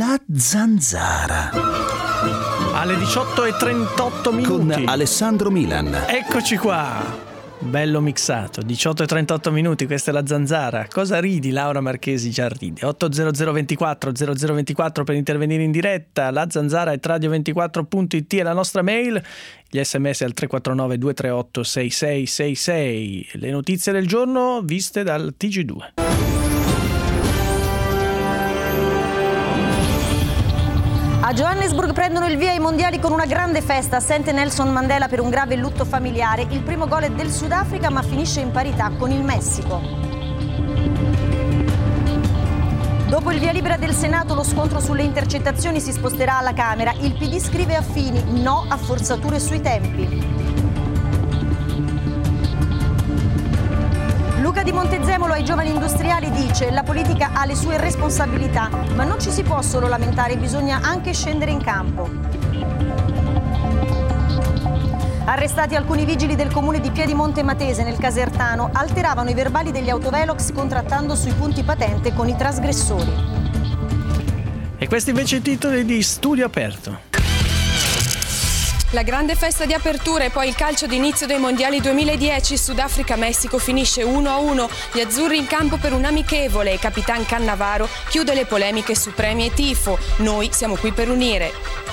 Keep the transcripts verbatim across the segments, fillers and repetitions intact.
La Zanzara. Alle diciotto e trentotto minuti. Con Alessandro Milan. Eccoci qua. Bello mixato, diciotto e trentotto minuti, questa è La Zanzara. Cosa ridi? Laura Marchesi già ride. otto zero zero ventiquattro zero zero ventiquattro per intervenire in diretta. La Zanzara è radio ventiquattro punto it è la nostra mail. Gli sms al tre quattro nove due tre otto sei sei sei sei. Le notizie del giorno viste dal T G due. A Johannesburg prendono il via i mondiali con una grande festa. Assente Nelson Mandela per un grave lutto familiare. Il primo gol è del Sudafrica ma finisce in parità con il Messico. Dopo il via libera del Senato, lo scontro sulle intercettazioni si sposterà alla Camera. Il P D scrive a Fini: no a forzature sui tempi. Luca di Montezemolo ai giovani industriali dice: la politica ha le sue responsabilità, ma non ci si può solo lamentare, bisogna anche scendere in campo. Arrestati alcuni vigili del comune di Piedimonte Matese nel Casertano, alteravano i verbali degli autovelox contrattando sui punti patente con i trasgressori. E questi invece i titoli di Studio Aperto. La grande festa di apertura e poi il calcio d'inizio dei mondiali duemiladieci. Sudafrica-Messico finisce uno a uno. Gli azzurri in campo per un amichevole e Capitan Cannavaro chiude le polemiche su premi e tifo. Noi siamo qui per unire.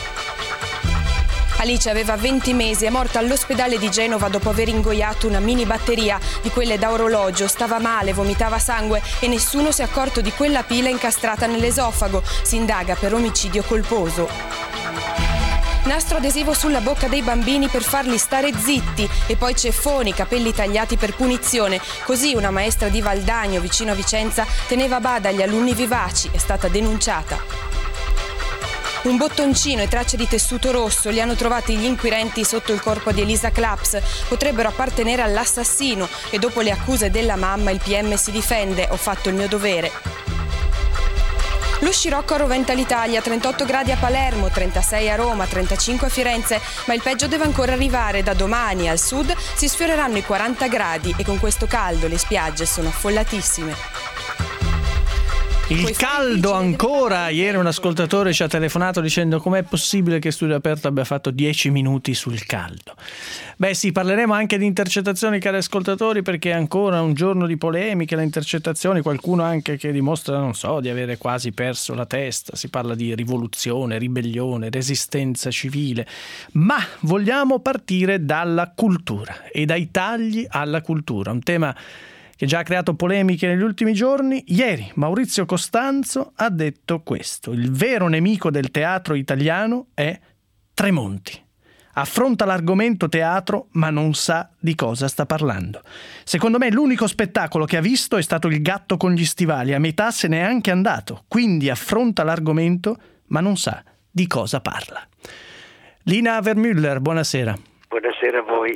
Alice aveva venti mesi, è morta all'ospedale di Genova dopo aver ingoiato una mini batteria di quelle da orologio. Stava male, vomitava sangue e nessuno si è accorto di quella pila incastrata nell'esofago. Si indaga per omicidio colposo. Nastro adesivo sulla bocca dei bambini per farli stare zitti e poi ceffoni, capelli tagliati per punizione. Così una maestra di Valdagno, vicino a Vicenza, teneva bada agli alunni vivaci, è stata denunciata. Un bottoncino e tracce di tessuto rosso li hanno trovati gli inquirenti sotto il corpo di Elisa Claps. Potrebbero appartenere all'assassino e dopo le accuse della mamma il P M si difende: ho fatto il mio dovere. Lo scirocco roventa l'Italia, trentotto gradi a Palermo, trentasei a Roma, trentacinque a Firenze, ma il peggio deve ancora arrivare. Da domani al sud si sfioreranno i quaranta gradi e con questo caldo le spiagge sono affollatissime. Il caldo ancora. Ieri un ascoltatore ci ha telefonato dicendo: com'è possibile che Studio Aperto abbia fatto dieci minuti sul caldo. Beh sì, parleremo anche di intercettazioni, cari ascoltatori, perché è ancora un giorno di polemiche. Le intercettazioni, qualcuno anche che dimostra, non so, di avere quasi perso la testa. Si parla di rivoluzione, ribellione, resistenza civile. Ma vogliamo partire dalla cultura e dai tagli alla cultura, un tema che già ha creato polemiche negli ultimi giorni. Ieri Maurizio Costanzo ha detto questo: il vero nemico del teatro italiano è Tremonti. Affronta l'argomento teatro ma non sa di cosa sta parlando. Secondo me l'unico spettacolo che ha visto è stato Il gatto con gli stivali, a metà se n'è anche andato, quindi affronta l'argomento ma non sa di cosa parla. Lina Vermüller, buonasera. Buonasera a voi.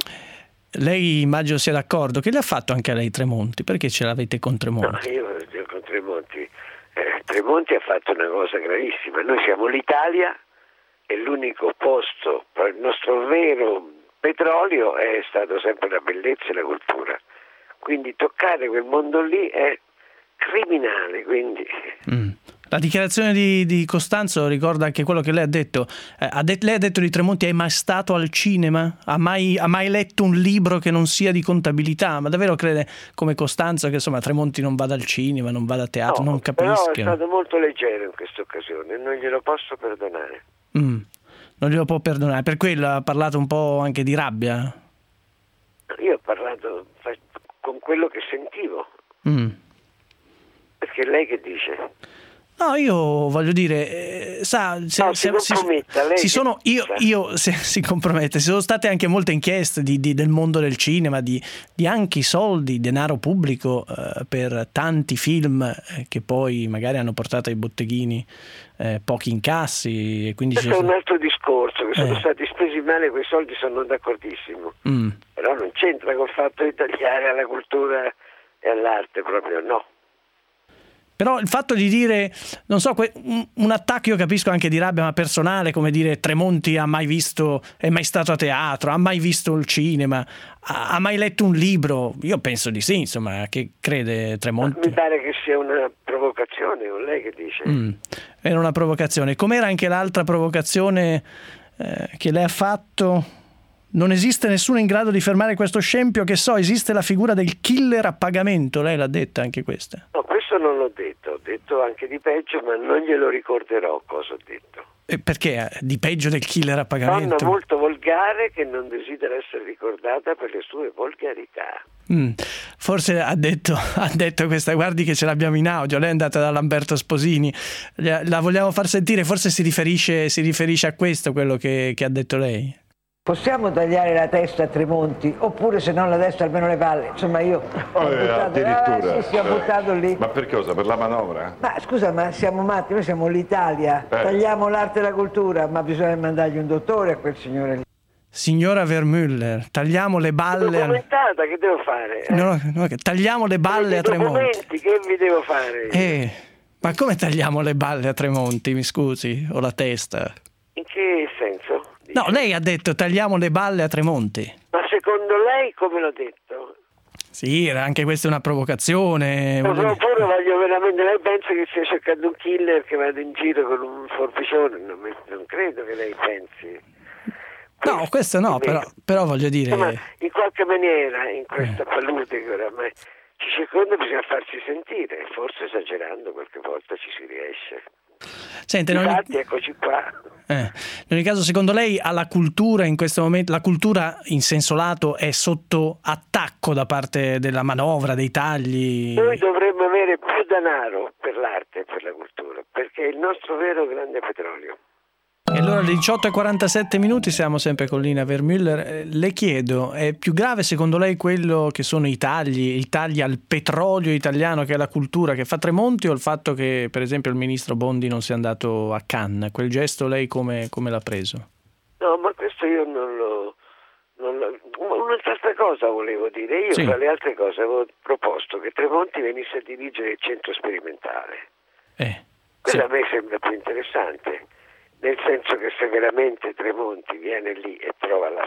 Lei immagino sia d'accordo. Che le ha fatto anche a lei Tremonti? Perché ce l'avete con Tremonti? No, io con Tremonti. Eh, Tremonti ha fatto una cosa gravissima. Noi siamo l'Italia e l'unico posto per il nostro vero petrolio è stato sempre la bellezza e la cultura. Quindi toccare quel mondo lì è criminale. Quindi. Mm. La dichiarazione di, di Costanzo ricorda anche quello che lei ha detto. Eh, ha det- lei ha detto di Tremonti: è mai stato al cinema? Ha mai, ha mai letto un libro che non sia di contabilità? Ma davvero crede, come Costanzo, che insomma Tremonti non vada al cinema, non vada a teatro, no, non capisca? Però è stato molto leggero in questa occasione, non glielo posso perdonare. Mm. Non glielo può perdonare, per quello ha parlato un po' anche di rabbia. Io ho parlato con quello che sentivo. Mm. Perché lei che dice? No, io voglio dire, eh, sa, se, no, se, si, si, lei si sono, io, io se, si compromette, ci sono state anche molte inchieste di, di, del mondo del cinema, di, di anche i soldi, denaro pubblico eh, per tanti film eh, che poi magari hanno portato ai botteghini eh, pochi incassi. E quindi questo è un altro discorso, che sono eh. stati spesi male quei soldi, sono d'accordissimo. Mm. Però non c'entra col fatto di tagliare alla cultura e all'arte, proprio no. Però il fatto di dire, non so, un, un attacco, io capisco anche di rabbia, ma personale, come dire Tremonti ha mai visto, è mai stato a teatro, ha mai visto il cinema, ha, ha mai letto un libro? Io penso di sì, insomma. Che crede Tremonti? Mi pare che sia una provocazione, o lei che dice? Mm, era una provocazione. Com'era anche l'altra provocazione eh, che lei ha fatto? Non esiste nessuno in grado di fermare questo scempio, che so, esiste la figura del killer a pagamento, lei l'ha detta anche questa? No, questo non l'ho detto, ho detto anche di peggio, ma non glielo ricorderò cosa ho detto. E perché di peggio del killer a pagamento? Donna molto volgare che non desidera essere ricordata per le sue volgarità. Mm, forse ha detto, ha detto questa, guardi che ce l'abbiamo in audio, lei è andata da Lamberto Sposini, la vogliamo far sentire, forse si riferisce, si riferisce a questo, quello che, che ha detto lei. Possiamo tagliare la testa a Tremonti, oppure se non la testa almeno le palle. Insomma, io ho eh, buttato, addirittura. Ah, sì, sì, ho buttato lì. Ma per cosa? Per la manovra? Ma scusa, ma siamo matti, noi siamo l'Italia, eh. tagliamo l'arte e la cultura, ma bisogna mandargli un dottore a quel signore lì. Signora Vermüller, tagliamo le balle. Documentata, che devo fare? Eh? No, no, tagliamo le balle a Tremonti. Che vi devo fare? Eh, ma come tagliamo le balle a Tremonti, mi scusi? O la testa? In che senso? No, lei ha detto tagliamo le balle a Tremonti. Ma secondo lei come l'ho detto? Sì, era anche questa una provocazione. No, no, pure voglio veramente, lei pensa che stia cercando un killer che vada in giro con un forbicione? Non, mi, non credo che lei pensi. No, questo no, però, però voglio dire... Ma in qualche maniera, in questa palude che oramai ci circonda, bisogna farsi sentire, forse esagerando qualche volta ci si riesce. Sente, Infatti, non... eccoci qua. Eh, in ogni caso, secondo lei alla cultura in questo momento, la cultura in senso lato è sotto attacco da parte della manovra, dei tagli? Noi dovremmo avere più denaro per l'arte e per la cultura, perché è il nostro vero grande petrolio. E allora alle diciotto e quarantasette minuti siamo sempre con Lina Vermüller. Le chiedo, è più grave secondo lei quello che sono i tagli, i tagli al petrolio italiano, che è la cultura, che fa Tremonti, o il fatto che per esempio il ministro Bondi non sia andato a Cannes? Quel gesto lei come, come l'ha preso? No, ma questo io non lo... Non lo un'altra cosa volevo dire. Io, sì, tra le altre cose avevo proposto che Tremonti venisse a dirigere il centro sperimentale. Eh, Quello sì. A me sembra più interessante. Nel senso che se veramente Tremonti viene lì e trova la...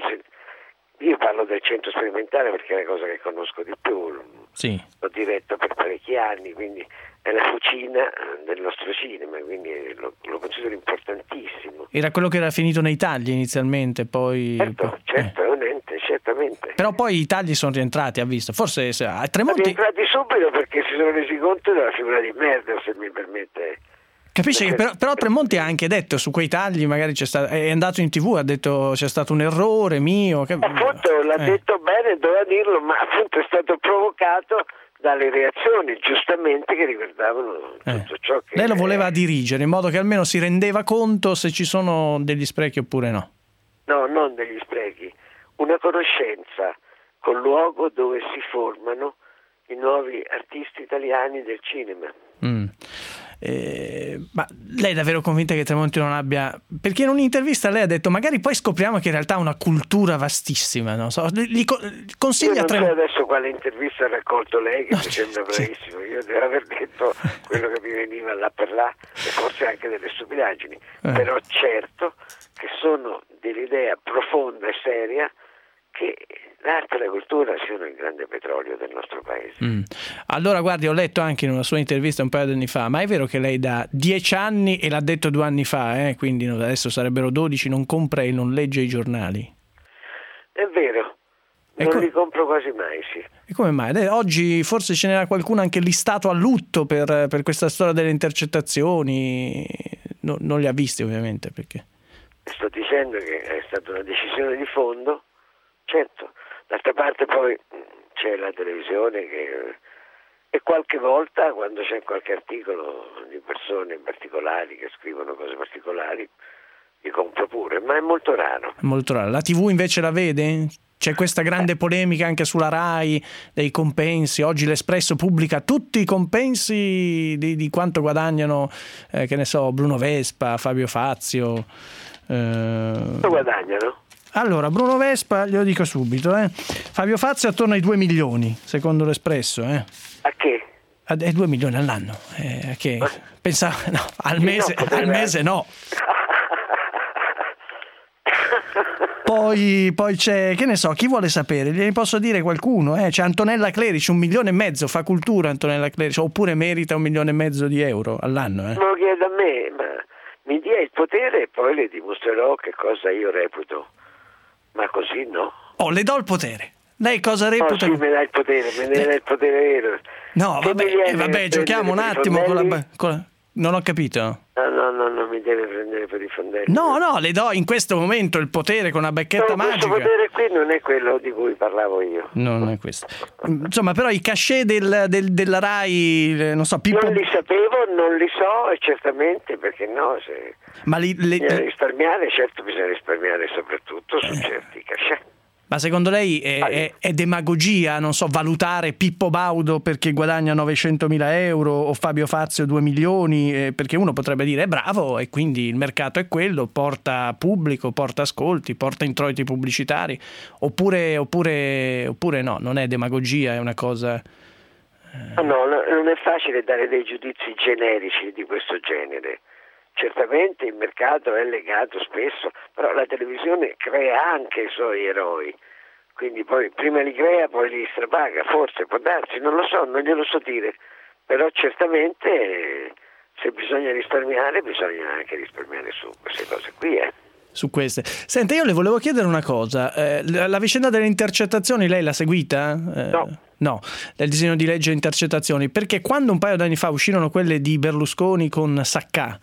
Io parlo del centro sperimentale perché è la cosa che conosco di più, sì. L'ho diretto per parecchi anni, quindi è la cucina del nostro cinema, quindi lo, lo considero importantissimo. Era quello che era finito nei tagli inizialmente, poi... Certo, certamente, eh. certamente. Però poi i tagli sono rientrati, ha visto. Forse a Tremonti... Sono rientrati subito perché si sono resi conto della figura di merda, se mi permette... Capisce che però, però Tremonti ha anche detto su quei tagli, magari c'è stato, è andato in tv, ha detto c'è stato un errore mio. Che... Appunto, l'ha eh. detto bene, doveva dirlo, ma appunto è stato provocato dalle reazioni, giustamente, che riguardavano eh. tutto ciò che... Lei lo voleva dirigere, in modo che almeno si rendeva conto se ci sono degli sprechi oppure no. No, non degli sprechi, una conoscenza col luogo dove si formano i nuovi artisti italiani del cinema. Mm. Eh, ma lei è davvero convinta che Tremonti non abbia, perché in un'intervista lei ha detto magari poi scopriamo che in realtà ha una cultura vastissima, non so, gli consiglia io non Tremonti... so adesso quale intervista ha raccolto lei, che no, mi sembra sì. bravissimo. Io devo aver detto quello che mi veniva là per là e forse anche delle stupidaggini, eh. però certo che sono dell'idea profonda e seria che l'arte e la cultura siano il grande petrolio del nostro paese. Mm. Allora guardi, ho letto anche in una sua intervista un paio di anni fa, ma è vero che lei da dieci anni, e l'ha detto due anni fa, eh, quindi adesso sarebbero dodici, non compra e non legge i giornali? È vero, e non co- li compro quasi mai, sì. E come mai? Eh, oggi forse ce n'era qualcuno anche listato a lutto per, per questa storia delle intercettazioni, no, non li ha visti ovviamente, perché... Sto dicendo che è stata una decisione di fondo. Certo, d'altra parte poi c'è la televisione che, e qualche volta quando c'è qualche articolo di persone particolari che scrivono cose particolari li compro pure, ma è molto raro. È molto raro. La tivù invece la vede? C'è questa grande polemica anche sulla Rai dei compensi. Oggi l'Espresso pubblica tutti i compensi di, di quanto guadagnano, eh, che ne so, Bruno Vespa, Fabio Fazio. Eh... Quanto guadagnano? Allora, Bruno Vespa, glielo dico subito, eh. Fabio Fazio attorno ai due milioni, secondo l'Espresso. Eh. A che? A due milioni all'anno. Eh, a che? Ma... Pensavo, no, al mese, no, al mese no. Poi, poi c'è, che ne so, chi vuole sapere? Gliene posso dire qualcuno, eh? C'è Antonella Clerici, un milione e mezzo, fa cultura Antonella Clerici, oppure merita un milione e mezzo di euro all'anno. Eh? Me lo chiede a me, ma mi dia il potere e poi le dimostrerò che cosa io reputo. Ma così no. Oh, le do il potere. Lei cosa reputa? Oh, sì, mi dà il potere, me ne dà il potere vero. No, Che vabbè, mi viene eh, vabbè per giochiamo un prendere attimo per i con la, fondelli? con la... Non ho capito. No, no, no, non mi deve prendere per i fondelli. No, no, le do in questo momento il potere con una bacchetta no, questo magica. potere qui non è quello di cui parlavo io. No, non è questo. Insomma, però i cachet del, del, della Rai, eh, non so, Pippo... Non li sapevo, non li so e certamente perché no, se Ma li, le... bisogna risparmiare, certo bisogna risparmiare soprattutto su certi cachet. Ma secondo lei è, è, è demagogia, non so, valutare Pippo Baudo perché guadagna novecentomila euro o Fabio Fazio due milioni? Eh, perché uno potrebbe dire è bravo e quindi il mercato è quello, porta pubblico, porta ascolti, porta introiti pubblicitari, oppure, oppure, oppure no, non è demagogia, è una cosa... Eh... No, no, non è facile dare dei giudizi generici di questo genere. Certamente il mercato è legato spesso, però la televisione crea anche i suoi eroi, quindi poi prima li crea, poi li strapaga, forse può darsi, non lo so, non glielo so dire, però certamente se bisogna risparmiare bisogna anche risparmiare su queste cose qui. Eh. Su queste. Senta, io le volevo chiedere una cosa, eh, la, la vicenda delle intercettazioni lei l'ha seguita? Eh, no. No, del disegno di legge intercettazioni, perché quando un paio d'anni fa uscirono quelle di Berlusconi con Saccà,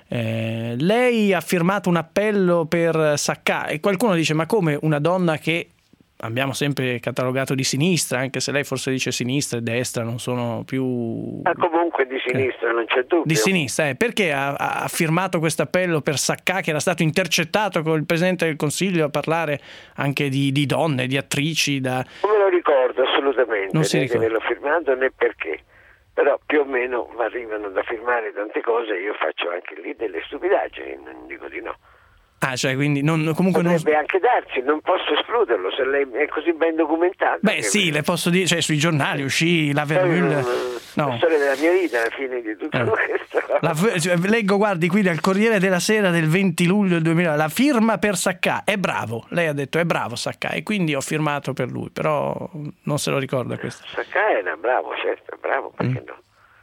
Eh, lei ha firmato un appello per Saccà e qualcuno dice ma come una donna che abbiamo sempre catalogato di sinistra, anche se lei forse dice sinistra e destra non sono più... Ma comunque di sinistra, eh. non c'è dubbio. Di sinistra, eh. Perché ha, ha firmato questo appello per Saccà che era stato intercettato con il Presidente del Consiglio a parlare anche di, di donne, di attrici? Da... Non me lo ricordo assolutamente, non si né ricorda. che l'ho firmato né perché. Però più o meno arrivano da firmare tante cose, io faccio anche lì delle stupidaggini, non dico di no. Ah, cioè quindi non, comunque potrebbe non... anche darsi, non posso escluderlo se lei è così ben documentato. Beh sì, le posso dire, cioè sui giornali uscì la Vermüller, no. La storia della mia vita alla fine di tutto eh. questo. La, cioè, leggo, guardi qui dal Corriere della Sera del venti luglio duemila, la firma per Saccà, è bravo, lei ha detto è bravo Saccà e quindi ho firmato per lui, però non se lo ricorda questo. Saccà era bravo, certo, bravo, perché mm. no?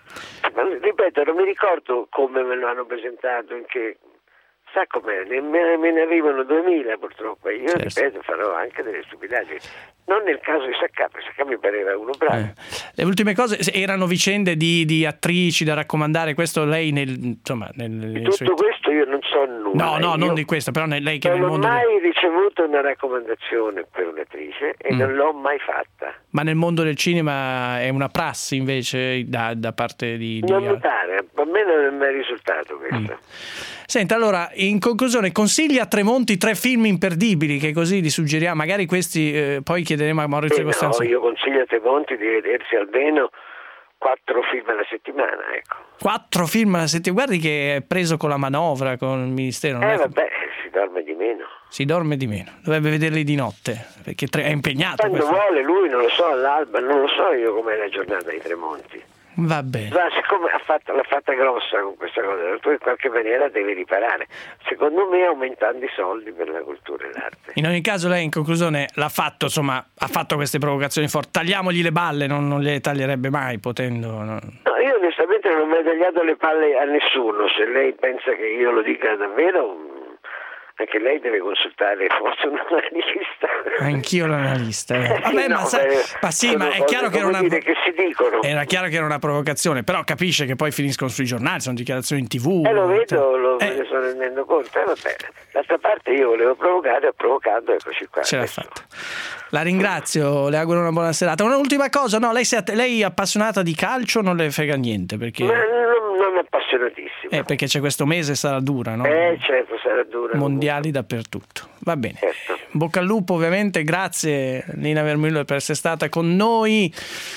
Ma ripeto, non mi ricordo come me lo hanno presentato, in che... Sa com'è, me, me ne arrivano duemila purtroppo e io certo. ripeto farò anche delle stupidaggini, non nel caso di Saccà, perché Saccà mi pareva uno bravo. Eh. Le ultime cose erano vicende di, di attrici da raccomandare, questo lei nel insomma nel, di tutto suoi... questo io non so nulla. No, no, io non di questo, però lei che non nel ho mondo mai del... ricevuto una raccomandazione per un'attrice e mm. non l'ho mai fatta. Ma nel mondo del cinema è una prassi invece da, da parte di, di... non notare, a me non è mai risultato questo. Mm. Senta, allora, in conclusione, consiglia a Tremonti tre film imperdibili, che così gli suggeriamo, magari questi eh, poi chiederemo a Maurizio eh Costanzo. No, io consiglio a Tremonti di vedersi almeno quattro film alla settimana, ecco. Quattro film alla settimana? Guardi che è preso con la manovra, con il Ministero. Non eh è vabbè, si dorme di meno. Si dorme di meno, dovrebbe vederli di notte, perché è impegnato. Quando questo. vuole lui, non lo so, all'alba, non lo so io com'è la giornata di Tremonti. Va bene. Ma siccome ha fatto, l'ha fatta grossa con questa cosa, tu in qualche maniera devi riparare. Secondo me aumentando i soldi per la cultura e l'arte. In ogni caso lei in conclusione l'ha fatto, insomma, ha fatto queste provocazioni forti. Tagliamogli le balle, non, non le taglierebbe mai, potendo... No. No, io onestamente non ho mai tagliato le palle a nessuno. Se lei pensa che io lo dica davvero... Anche lei deve consultare forse un analista. Anch'io l'analista. Eh. Vabbè, no, ma, sa, beh, ma sì, ma è chiaro che era una che si dicono. Era chiaro che era una provocazione, però capisce che poi finiscono sui giornali, sono dichiarazioni in tivù. Eh lo vedo, lo, eh. me ne sto rendendo conto. Eh, vabbè. D'altra parte io volevo provocare, ho provocato, eccoci qua. Ce l'ha fatta. La ringrazio, le auguro una buona serata. Un'ultima cosa, no, lei, è, lei è appassionata di calcio, non le frega niente perché... Ma non, non appassionatissimo. Eh, perché c'è questo mese, sarà dura, no? Eh certo, sarà dura. Mondiali comunque. Dappertutto. Va bene. Certo. Bocca al lupo ovviamente, grazie Nina Vermüller per essere stata con noi.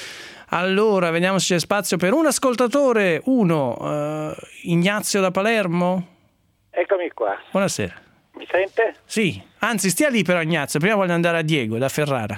Allora, vediamo se c'è spazio per un ascoltatore, uno, uh, Ignazio da Palermo. Eccomi qua. Buonasera. Mi sente? Sì, anzi stia lì però Ignazio, prima voglio andare a Diego da Ferrara.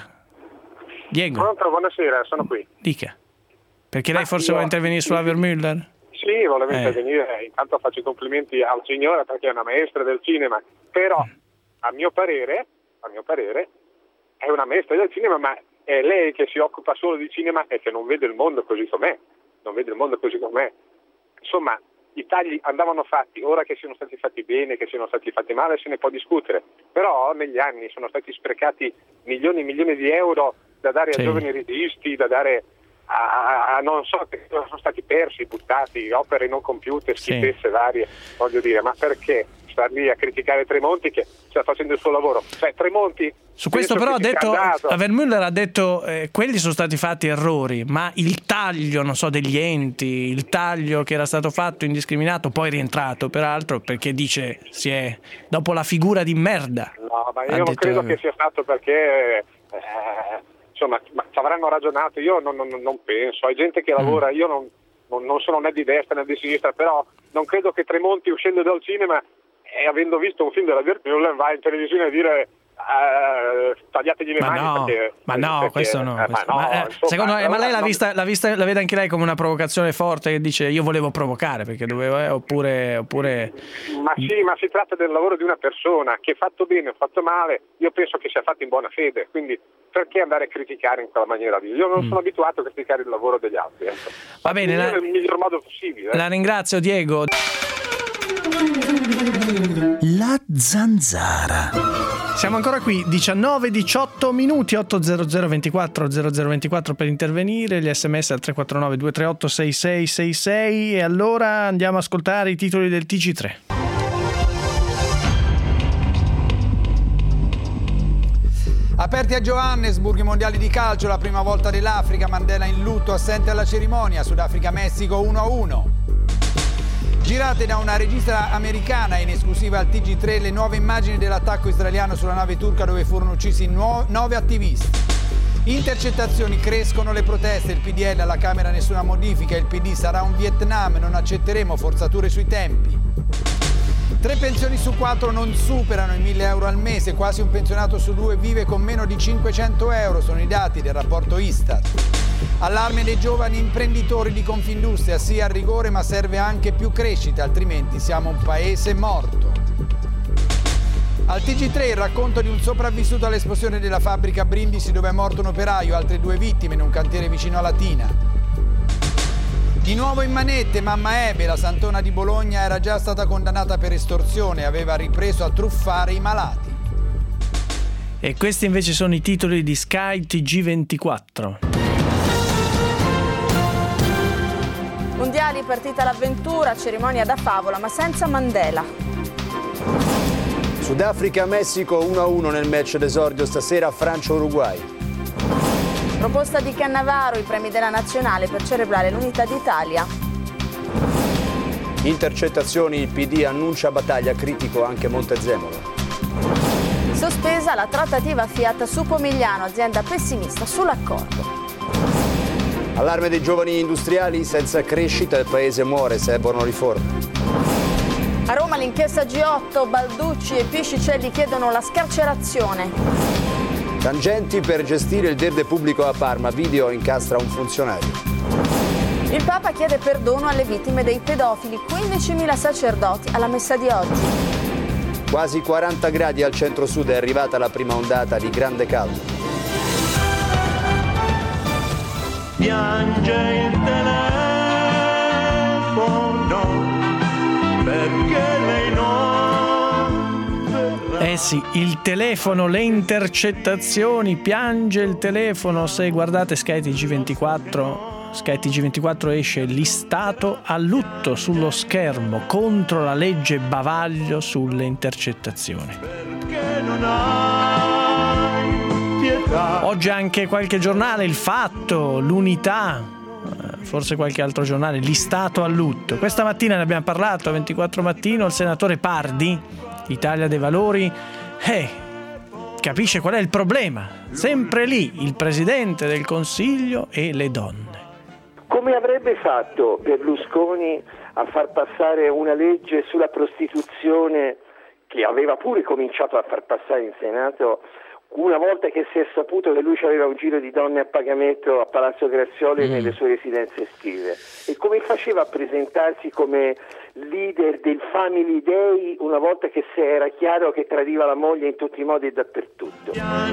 Diego. Pronto, buonasera, sono qui. Dica. Perché lei Ma forse io... vuole intervenire sulla Vermüller? Sì, volevo eh. intervenire, intanto faccio i complimenti al signore perché è una maestra del cinema, però a mio parere, a mio parere, è una maestra del cinema, ma è lei che si occupa solo di cinema e che non vede il mondo così com'è, non vede il mondo così com'è. Insomma, i tagli andavano fatti, ora che siano stati fatti bene, che siano stati fatti male, se ne può discutere, però negli anni sono stati sprecati milioni e milioni di euro da dare sì. a giovani registi, da dare a, a, a non so, che sono stati persi, buttati, opere non compiute, schifezze sì. varie, voglio dire, ma perché star lì a criticare Tremonti che sta facendo il suo lavoro? Cioè Tremonti su questo però ha detto, Avermüller ha detto eh, quelli sono stati fatti errori, ma il taglio, non so, degli enti, il taglio che era stato fatto indiscriminato, poi rientrato peraltro, perché dice si è dopo la figura di merda. No, ma io non credo che sia stato perché eh, insomma, ma ci avranno ragionato, io non, non, non penso, hai gente che lavora, mm. io non, non, non sono né di destra né di sinistra, però non credo che Tremonti uscendo dal cinema e avendo visto un film della Avermüller va in televisione a dire Uh, tagliategli le ma mani no, perché, ma no, perché, questo no, eh, questo. Ma no ma, eh, insomma, secondo me, ma lei l'ha non... vista, l'ha vista, la vede anche lei come una provocazione forte che dice io volevo provocare perché dovevo, eh, oppure, oppure ma sì, ma si tratta del lavoro di una persona che fatto bene o fatto male, io penso che sia fatto in buona fede, quindi perché andare a criticare in quella maniera lì? Io non mm. sono abituato a criticare il lavoro degli altri, ecco. Va bene, la... nel miglior modo possibile. La ringrazio, Diego. La zanzara. Siamo ancora qui, diciannove diciotto minuti, ottocento ventiquattro zero zero ventiquattro per intervenire, gli sms al tre quattro nove due tre otto sei sei sei sei e allora andiamo a ascoltare i titoli del T G tre. Aperti a Johannesburg i mondiali di calcio, la prima volta dell'Africa, Mandela in lutto, assente alla cerimonia, Sudafrica-Messico uno a uno. Girate da una regista americana in esclusiva al T G tre le nuove immagini dell'attacco israeliano sulla nave turca dove furono uccisi nove attivisti. Intercettazioni, crescono le proteste, il P D L alla Camera nessuna modifica, il P D sarà un Vietnam, non accetteremo forzature sui tempi. Tre pensioni su quattro non superano i mille euro al mese, quasi un pensionato su due vive con meno di cinquecento euro, sono i dati del rapporto Istat. Allarme dei giovani imprenditori di Confindustria, sì al rigore ma serve anche più crescita, altrimenti siamo un paese morto. Al T G tre il racconto di un sopravvissuto all'esplosione della fabbrica Brindisi dove è morto un operaio, altre due vittime in un cantiere vicino a Latina. Di nuovo in manette, mamma Ebe, la santona di Bologna, era già stata condannata per estorsione e aveva ripreso a truffare i malati. E questi invece sono i titoli di Sky T G ventiquattro. Mondiali, partita l'avventura, cerimonia da favola ma senza Mandela. Sudafrica-Messico uno a uno nel match d'esordio stasera, Francia-Uruguay. Proposta di Cannavaro, i premi della nazionale per celebrare l'unità d'Italia. Intercettazioni, il P D annuncia battaglia, critico anche Montezemolo. Sospesa la trattativa Fiat su Pomigliano, azienda pessimista sull'accordo. Allarme dei giovani industriali, senza crescita il paese muore, servono riforme. A Roma l'inchiesta G otto, Balducci e Piscicelli chiedono la scarcerazione. Tangenti per gestire il verde pubblico a Parma, video incastra un funzionario. Il Papa chiede perdono alle vittime dei pedofili, quindicimila sacerdoti alla messa di oggi. Quasi quaranta gradi al centro-sud, è arrivata la prima ondata di grande caldo. Piange il telefono perché lei non verrà. Eh sì, il telefono, le intercettazioni, piange il telefono. Se guardate Sky T G ventiquattro, Sky T G ventiquattro esce listato a lutto sullo schermo contro la legge bavaglio sulle intercettazioni. Perché non hai pietà. Oggi anche qualche giornale, Il Fatto, L'Unità, forse qualche altro giornale, listato a lutto. Questa mattina ne abbiamo parlato, ventiquattro Mattino, il senatore Pardi, Italia dei Valori, eh, capisce qual è il problema. Sempre lì il Presidente del Consiglio e le donne. Come avrebbe fatto Berlusconi a far passare una legge sulla prostituzione, che aveva pure cominciato a far passare in Senato una volta che si è saputo che lui aveva un giro di donne a pagamento a Palazzo Grazioli e mm. nelle sue residenze estive, e come faceva a presentarsi come leader del Family Day una volta che era chiaro che tradiva la moglie in tutti i modi e dappertutto.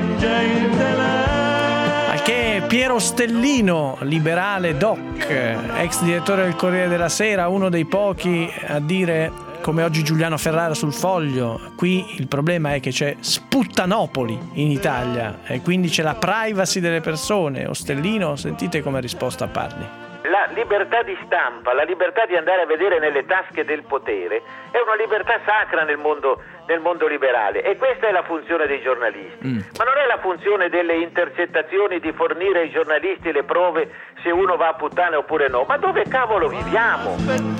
Anche Piero Stellino, liberale doc, ex direttore del Corriere della Sera, uno dei pochi a dire, come oggi Giuliano Ferrara sul Foglio, qui il problema è che c'è sputtanopoli in Italia e quindi c'è la privacy delle persone. Ostellino, sentite come risposta parli. La libertà di stampa, la libertà di andare a vedere nelle tasche del potere è una libertà sacra nel mondo, nel mondo liberale, e questa è la funzione dei giornalisti. Mm. Ma non è la funzione delle intercettazioni di fornire ai giornalisti le prove se uno va a puttane oppure no. Ma dove cavolo viviamo?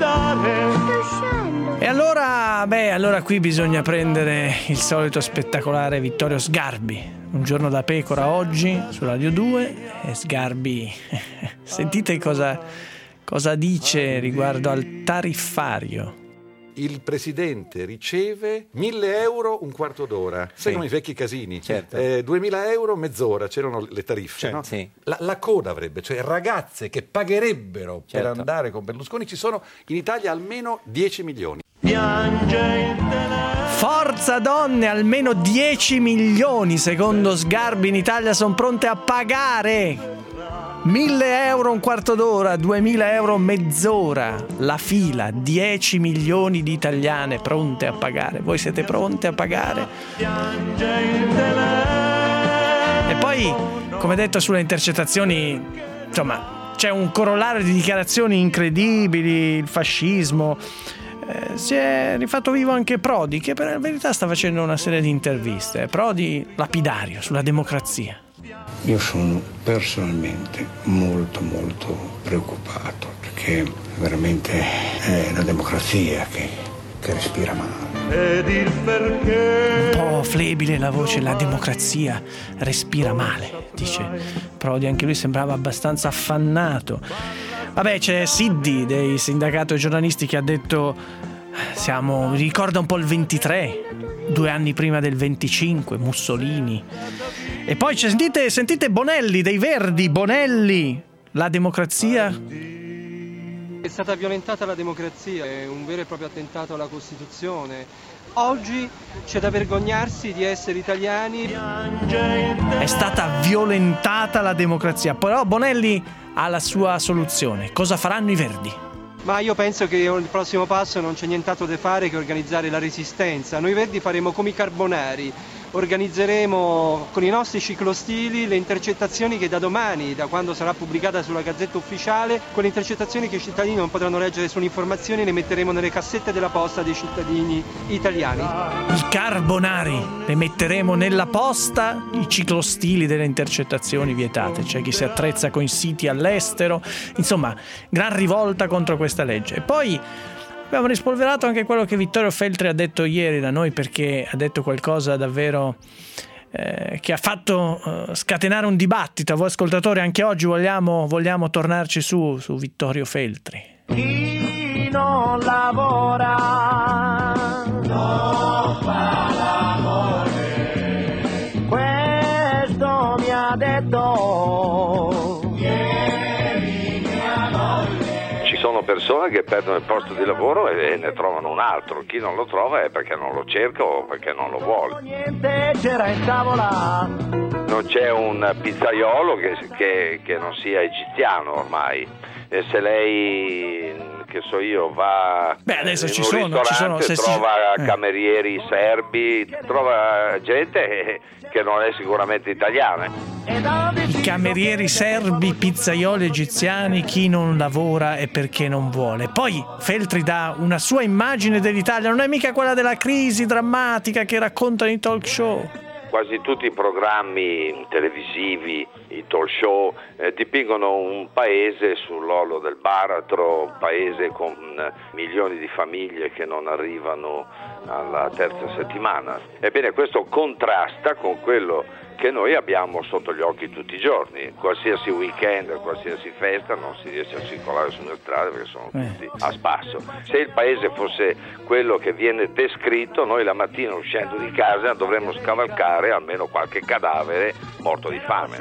E allora, beh, allora qui bisogna prendere il solito spettacolare Vittorio Sgarbi. Un giorno da pecora oggi su Radio due, e Sgarbi, sentite cosa, cosa dice riguardo al tariffario. Il presidente riceve mille euro un quarto d'ora, sì. Sai come i vecchi casini, certo. eh, duemila euro mezz'ora, c'erano le tariffe, certo, no? Sì. la, la coda avrebbe, cioè ragazze che pagherebbero, certo, per andare con Berlusconi, ci sono in Italia almeno dieci milioni. Forza donne, almeno dieci milioni secondo Sgarbi in Italia sono pronte a pagare mille euro un quarto d'ora, duemila euro mezz'ora, la fila, dieci milioni di italiane pronte a pagare. Voi siete pronte a pagare? E poi, come detto sulle intercettazioni, insomma, c'è un corollario di dichiarazioni incredibili, il fascismo. Eh, si è rifatto vivo anche Prodi, che per la verità sta facendo una serie di interviste. Prodi lapidario sulla democrazia. Io sono personalmente molto molto preoccupato, perché veramente è la democrazia che, che respira male. Ed il perché. Un po' flebile la voce, la democrazia respira male, dice Prodi. Anche lui sembrava abbastanza affannato. Vabbè, c'è Siddi dei sindacato giornalisti che ha detto siamo, mi ricorda un po' il ventitré, due anni prima del venticinque, Mussolini. E poi c'è, sentite, sentite Bonelli dei Verdi, Bonelli, la democrazia. È stata violentata la democrazia, è un vero e proprio attentato alla Costituzione. Oggi c'è da vergognarsi di essere italiani. È stata violentata la democrazia, però Bonelli ha la sua soluzione. Cosa faranno i Verdi? Ma io penso che il prossimo passo non c'è nient'altro da fare che organizzare la resistenza. Noi Verdi faremo come i Carbonari. Organizzeremo con i nostri ciclostili le intercettazioni che da domani, da quando sarà pubblicata sulla Gazzetta Ufficiale, quelle intercettazioni che i cittadini non potranno leggere, sono informazioni, le metteremo nelle cassette della posta dei cittadini italiani. I Carbonari, le metteremo nella posta, i ciclostili delle intercettazioni vietate. C'è chi si attrezza con i siti all'estero, insomma, gran rivolta contro questa legge. E poi abbiamo rispolverato anche quello che Vittorio Feltri ha detto ieri da noi, perché ha detto qualcosa davvero eh, che ha fatto eh, scatenare un dibattito. A voi ascoltatori anche oggi vogliamo, vogliamo tornarci su, su Vittorio Feltri. Chi non lavora non fa l'amore, questo mi ha detto sono persone che perdono il posto di lavoro e ne trovano un altro. Chi non lo trova è perché non lo cerca o perché non lo vuole. Niente c'era in tavola. Non c'è un pizzaiolo che, che, che non sia egiziano ormai. E se lei, che so io, va Beh, adesso in ci un sono, ristorante, ci sono, se trova si... eh. camerieri serbi, trova gente che non è sicuramente italiana. I camerieri serbi, pizzaioli egiziani, chi non lavora è perché non vuole. Poi Feltri dà una sua immagine dell'Italia, non è mica quella della crisi drammatica che raccontano i talk show. Quasi tutti i programmi televisivi, i talk show, eh, dipingono un paese sull'orlo del baratro, un paese con milioni di famiglie che non arrivano alla terza settimana. Ebbene, questo contrasta con quello che noi abbiamo sotto gli occhi tutti i giorni. Qualsiasi weekend, qualsiasi festa non si riesce a circolare sulle strade perché sono tutti a spasso. Se il paese fosse quello che viene descritto, noi la mattina uscendo di casa dovremmo scavalcare almeno qualche cadavere morto di fame.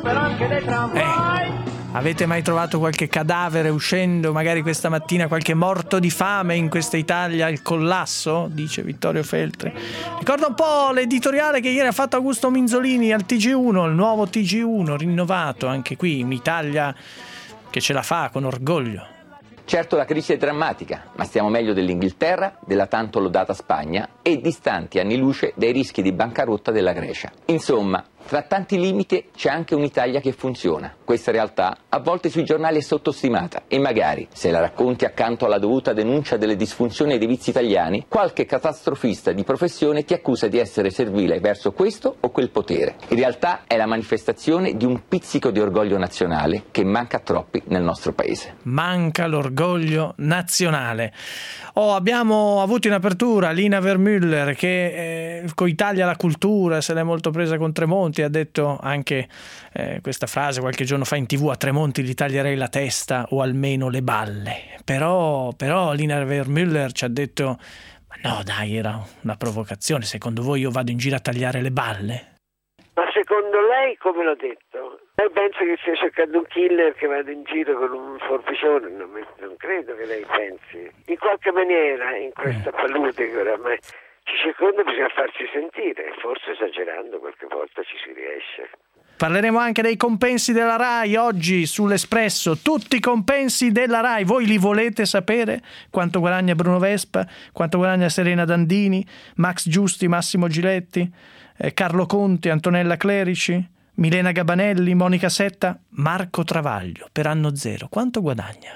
Eh. Avete mai trovato qualche cadavere uscendo magari questa mattina, qualche morto di fame in questa Italia al collasso? Dice Vittorio Feltri. Ricorda un po' l'editoriale che ieri ha fatto Augusto Minzolini al T G uno, il nuovo T G uno rinnovato, anche qui un'Italia che ce la fa con orgoglio. Certo la crisi è drammatica, ma stiamo meglio dell'Inghilterra, della tanto lodata Spagna e distanti anni luce dai rischi di bancarotta della Grecia. Insomma, tra tanti limiti c'è anche un'Italia che funziona. Questa realtà a volte sui giornali è sottostimata e magari, se la racconti accanto alla dovuta denuncia delle disfunzioni e dei vizi italiani, qualche catastrofista di professione ti accusa di essere servile verso questo o quel potere. In realtà è la manifestazione di un pizzico di orgoglio nazionale che manca a troppi nel nostro paese. Manca l'orgoglio nazionale. Oh, abbiamo avuto in apertura Lina Vermüller che eh, con Italia la cultura se l'è molto presa con Tremonti. Ha detto anche eh, questa frase qualche giorno fa in tv: a Tremonti gli taglierei la testa o almeno le balle. Però, però Lina Vermüller ci ha detto: ma no dai, era una provocazione, secondo voi io vado in giro a tagliare le balle? Ma secondo lei come l'ho detto? Lei pensa che stia cercando un killer che vada in giro con un forbicione? Non, mi, non credo che lei pensi. In qualche maniera, in questa palude che oramai ci circonda, bisogna farsi sentire, forse esagerando qualche volta ci si riesce. Parleremo anche dei compensi della RAI oggi sull'Espresso, tutti i compensi della RAI. Voi li volete sapere? Quanto guadagna Bruno Vespa, quanto guadagna Serena Dandini, Max Giusti, Massimo Giletti, eh, Carlo Conti, Antonella Clerici, Milena Gabanelli, Monica Setta, Marco Travaglio per anno zero. Quanto guadagna?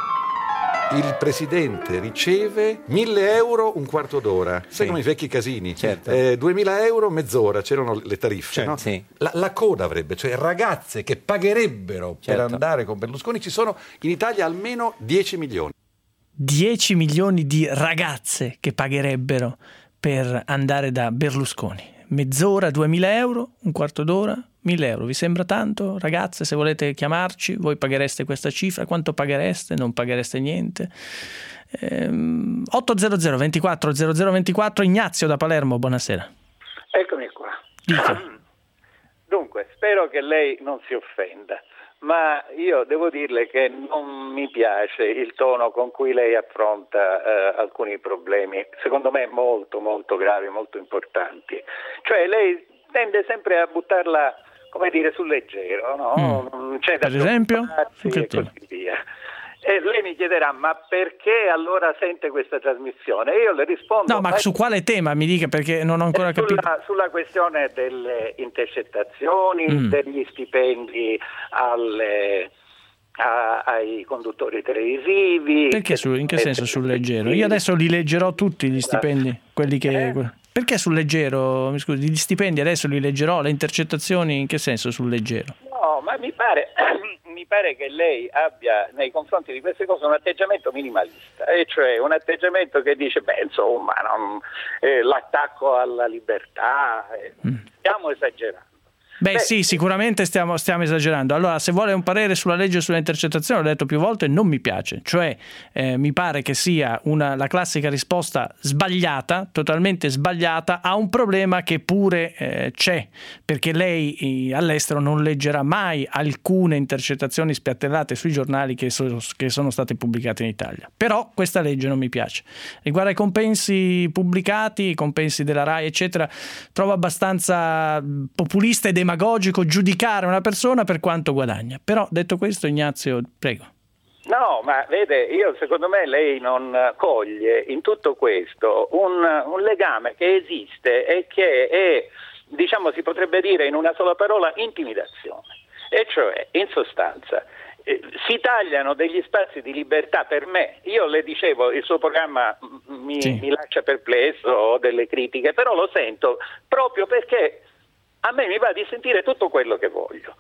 Il presidente riceve mille euro un quarto d'ora, sai sì. come i vecchi casini, certo. eh, duemila euro mezz'ora, c'erano le tariffe, certo. no? sì. la, la coda avrebbe, cioè ragazze che pagherebbero certo. per andare con Berlusconi, ci sono in Italia almeno dieci milioni. dieci milioni di ragazze che pagherebbero per andare da Berlusconi. Mezz'ora, duemila euro, un quarto d'ora, mille euro. Vi sembra tanto? Ragazze, se volete chiamarci, voi paghereste questa cifra? Quanto paghereste? Non paghereste niente? Ehm, ottocento ventiquattro zero zero ventiquattro. Ignazio da Palermo, buonasera. Eccomi qua. Dica. Dunque, spero che lei non si offenda, ma io devo dirle che non mi piace il tono con cui lei affronta eh, alcuni problemi, secondo me molto molto gravi, molto importanti. Cioè lei tende sempre a buttarla, come dire, sul leggero, no? Mm. C'è da per esempio? e così via. E lei mi chiederà: ma perché allora sente questa trasmissione? E io le rispondo: no, ma su quale tema? Mi dica, perché non ho ancora sulla, capito. Sulla questione delle intercettazioni, mm. degli stipendi alle, a, ai conduttori televisivi. Perché su, in che senso sul leggero? Io adesso li leggerò tutti gli stipendi, quelli che... Eh? Perché sul leggero? Mi scusi, gli stipendi adesso li leggerò, le intercettazioni in che senso sul leggero? No, ma mi pare... mi pare che lei abbia nei confronti di queste cose un atteggiamento minimalista, e cioè un atteggiamento che dice, beh, insomma, non, eh, l'attacco alla libertà, eh, mm. stiamo esagerando. Beh, Beh sì, sicuramente stiamo, stiamo esagerando. Allora, se vuole un parere sulla legge sulle intercettazioni, l'ho detto più volte, non mi piace. Cioè, eh, mi pare che sia una, la classica risposta sbagliata, totalmente sbagliata, a un problema che pure eh, c'è. Perché lei eh, all'estero non leggerà mai alcune intercettazioni spiattellate sui giornali che, so, che sono state pubblicate in Italia. Però questa legge non mi piace. Riguardo ai compensi pubblicati, i compensi della RAI, eccetera, trovo abbastanza populista e demagogico giudicare una persona per quanto guadagna. Però detto questo, Ignazio, prego. No, ma vede, io secondo me lei non coglie in tutto questo un, un legame che esiste e che è, diciamo, si potrebbe dire in una sola parola, intimidazione. E cioè, in sostanza, eh, si tagliano degli spazi di libertà per me. Io le dicevo, il suo programma mi, sì. mi lascia perplesso, ho delle critiche, però lo sento proprio perché a me mi va di sentire tutto quello che voglio.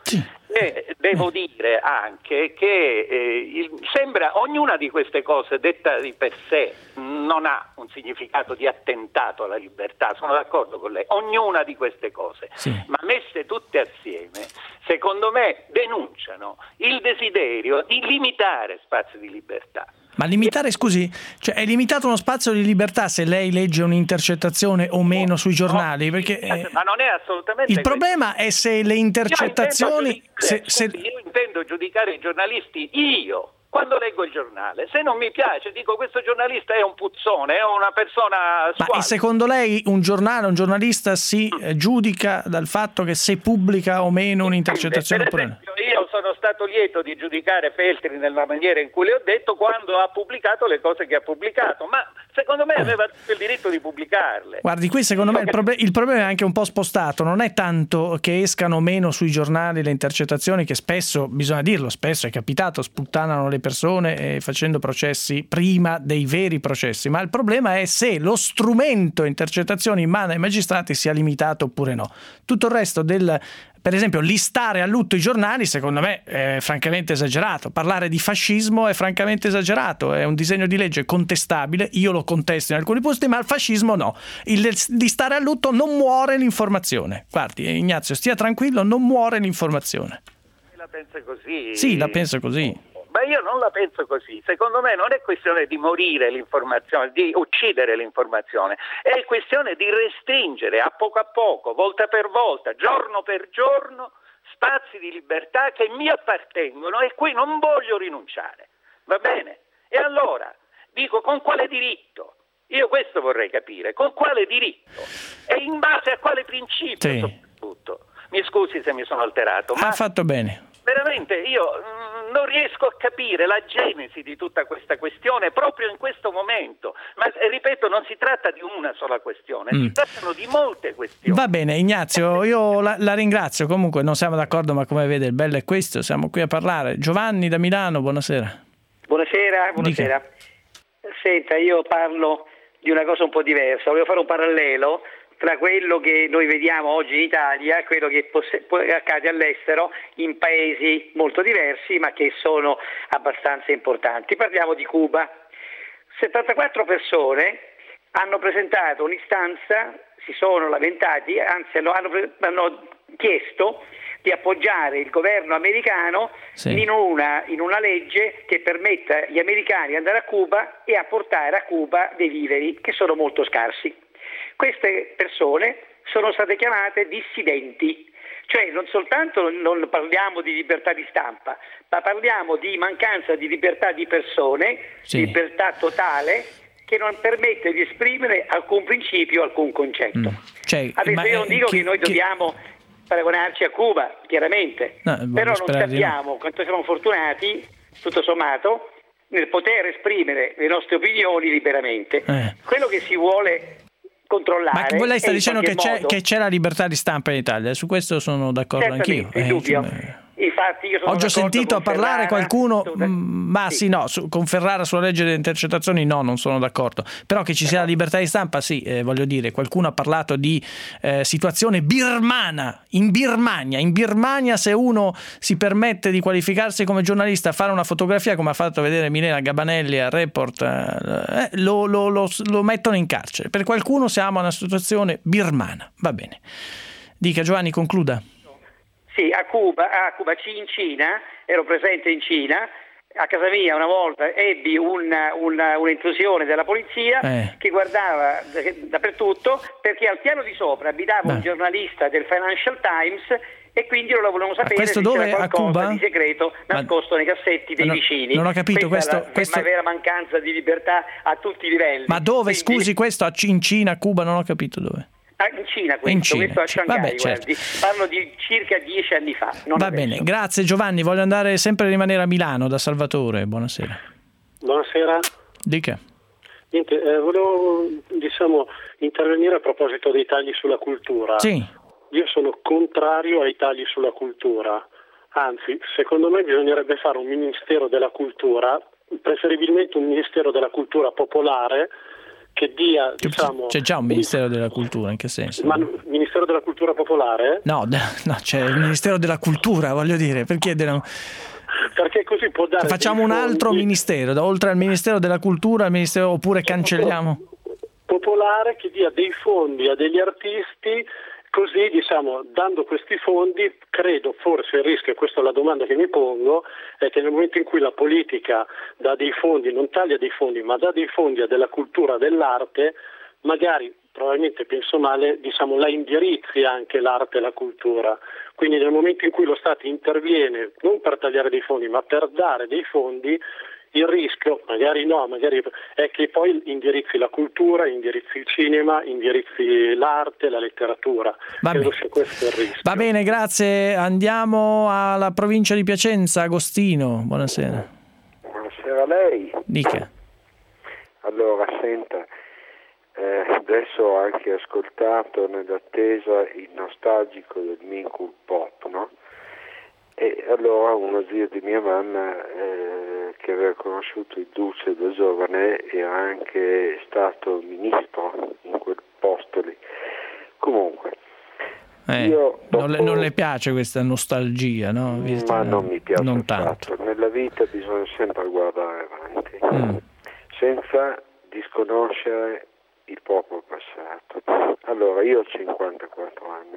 E devo dire anche che eh, il, sembra ognuna di queste cose detta di per sé non ha un significato di attentato alla libertà, sono d'accordo con lei, ognuna di queste cose, sì. ma messe tutte assieme, secondo me denunciano il desiderio di limitare spazi di libertà. Ma limitare, scusi, cioè è limitato uno spazio di libertà se lei legge un'intercettazione o meno sui giornali? Perché eh, ma non è assolutamente il problema è se le intercettazioni... Io intendo, se, se... io intendo giudicare i giornalisti io, quando leggo il giornale. Se non mi piace, dico questo giornalista è un puzzone, è una persona squalida. Ma e secondo lei un giornale, un giornalista si eh, giudica dal fatto che se pubblica o meno un'intercettazione? Per esempio, io sono stato lieto di giudicare Feltri nella maniera in cui le ho detto quando ha pubblicato le cose che ha pubblicato, ma secondo me aveva tutto il diritto di pubblicarle. Guardi, qui secondo me il, proble- il problema è anche un po' spostato, non è tanto che escano meno sui giornali le intercettazioni, che spesso, bisogna dirlo, spesso è capitato, sputtanano le persone eh, facendo processi prima dei veri processi, ma il problema è se lo strumento intercettazioni in mano ai magistrati sia limitato oppure no. Tutto il resto del... Per esempio, listare a lutto i giornali, secondo me, è francamente esagerato. Parlare di fascismo è francamente esagerato. È un disegno di legge contestabile, io lo contesto in alcuni posti, ma il fascismo no. Il listare a lutto non muore l'informazione. Guardi, Ignazio, stia tranquillo, non muore l'informazione. La pensa così? Sì, la penso così. Ma io non la penso così. Secondo me non è questione di morire l'informazione, di uccidere l'informazione, è questione di restringere a poco a poco, volta per volta, giorno per giorno, spazi di libertà che mi appartengono e cui non voglio rinunciare. Va bene? E allora, dico, con quale diritto? Io questo vorrei capire, con quale diritto? E in base a quale principio sì. soprattutto? Mi scusi se mi sono alterato, ma... Ha fatto bene. Veramente io mh, non riesco a capire la genesi di tutta questa questione proprio in questo momento, ma eh, ripeto, non si tratta di una sola questione, mm. si trattano di molte questioni. Va bene, Ignazio, io la, la ringrazio, comunque non siamo d'accordo, ma come vede il bello è questo, siamo qui a parlare. Giovanni da Milano, buonasera. Buonasera, buonasera. Dica. Senta, io parlo di una cosa un po' diversa, volevo fare un parallelo tra quello che noi vediamo oggi in Italia e quello che poss- accade all'estero in paesi molto diversi ma che sono abbastanza importanti. Parliamo di Cuba. settantaquattro persone hanno presentato un'istanza, si sono lamentati, anzi hanno, hanno chiesto di appoggiare il governo americano sì. in, una, in una legge che permetta agli americani di andare a Cuba e a portare a Cuba dei viveri che sono molto scarsi. Queste persone sono state chiamate dissidenti, cioè non soltanto non parliamo di libertà di stampa, ma parliamo di mancanza di libertà di persone, sì. libertà totale, che non permette di esprimere alcun principio, alcun concetto. Mm. Cioè, Adesso io non dico che, che noi che... dobbiamo paragonarci a Cuba, chiaramente, no, però non sappiamo quanto siamo fortunati, tutto sommato, nel poter esprimere le nostre opinioni liberamente. Eh. Quello che si vuole controllare. Ma lei sta dicendo che c'è, che c'è la libertà di stampa in Italia, su questo sono d'accordo anch'io. Eh, dubbio. Infatti io sono Ho già sentito a parlare Ferrara, qualcuno, dove... ma sì, no, su, con Ferrara sulla legge delle intercettazioni no, non sono d'accordo. Però che ci sia la libertà di stampa, sì, eh, voglio dire, qualcuno ha parlato di eh, situazione birmana, in Birmania. In Birmania se uno si permette di qualificarsi come giornalista, fare una fotografia, come ha fatto vedere Milena Gabanelli al Report, eh, lo, lo, lo, lo mettono in carcere. Per qualcuno siamo a una situazione birmana. Va bene. Dica Giovanni, concluda. Sì, a Cuba, a Cuba, in Cina, ero presente in Cina, a casa mia una volta ebbi una, una, un'intrusione della polizia eh. che guardava dappertutto perché al piano di sopra abitava Beh. un giornalista del Financial Times e quindi lo volevamo sapere se dove? c'era qualcosa a Cuba? di segreto nascosto Ma... nei cassetti dei no, vicini. Non ho capito Questa questo. è questo... una vera mancanza di libertà a tutti i livelli. Ma dove, quindi... scusi, questo in Cina, a Cuba, non ho capito dove. Ah, in Cina questo, in Cina. questo a Shanghai, Vabbè, certo. guardi, parlo di circa dieci anni fa. Non Va adesso. bene, grazie Giovanni, voglio andare sempre a rimanere a Milano da Salvatore, buonasera. Buonasera. Dica. Niente, eh, volevo diciamo intervenire a proposito dei tagli sulla cultura. Sì. Io sono contrario ai tagli sulla cultura, anzi secondo me bisognerebbe fare un Ministero della Cultura, preferibilmente un Ministero della Cultura popolare, che dia, diciamo... C'è già un Ministero della Cultura, in che senso? Ma il Ministero della Cultura Popolare? No, no, c'è il Ministero della Cultura, voglio dire, perché... Della... Perché così può dare... Facciamo un altro fondi... ministero, oltre al Ministero della Cultura, al Ministero, oppure cancelliamo... Popolare che dia dei fondi a degli artisti, così, diciamo, dando questi fondi, credo forse il rischio, e questa è la domanda che mi pongo, è che nel momento in cui la politica dà dei fondi, non taglia dei fondi, ma dà dei fondi a della cultura, dell'arte, magari, probabilmente penso male, diciamo, la indirizzi anche l'arte e la cultura. Quindi nel momento in cui lo Stato interviene, non per tagliare dei fondi, ma per dare dei fondi, il rischio, magari no, magari è che poi indirizzi la cultura, indirizzi il cinema, indirizzi l'arte, la letteratura. Va Credo bene. sia questo il rischio. Va bene, grazie. Andiamo alla provincia di Piacenza. Agostino, buonasera. Buonasera a lei. Dica. Allora, senta, eh, adesso ho anche ascoltato nell'attesa il nostalgico del Minkul Pop, no? E allora uno zio di mia mamma eh, che aveva conosciuto il Duce da giovane era anche stato ministro in quel posto lì. Comunque eh, io dopo... non, le, non le piace questa nostalgia, no? Visto ma che... non mi piace non affatto. Nella vita bisogna sempre guardare avanti mm. senza disconoscere il proprio passato. Allora io ho cinquantaquattro anni.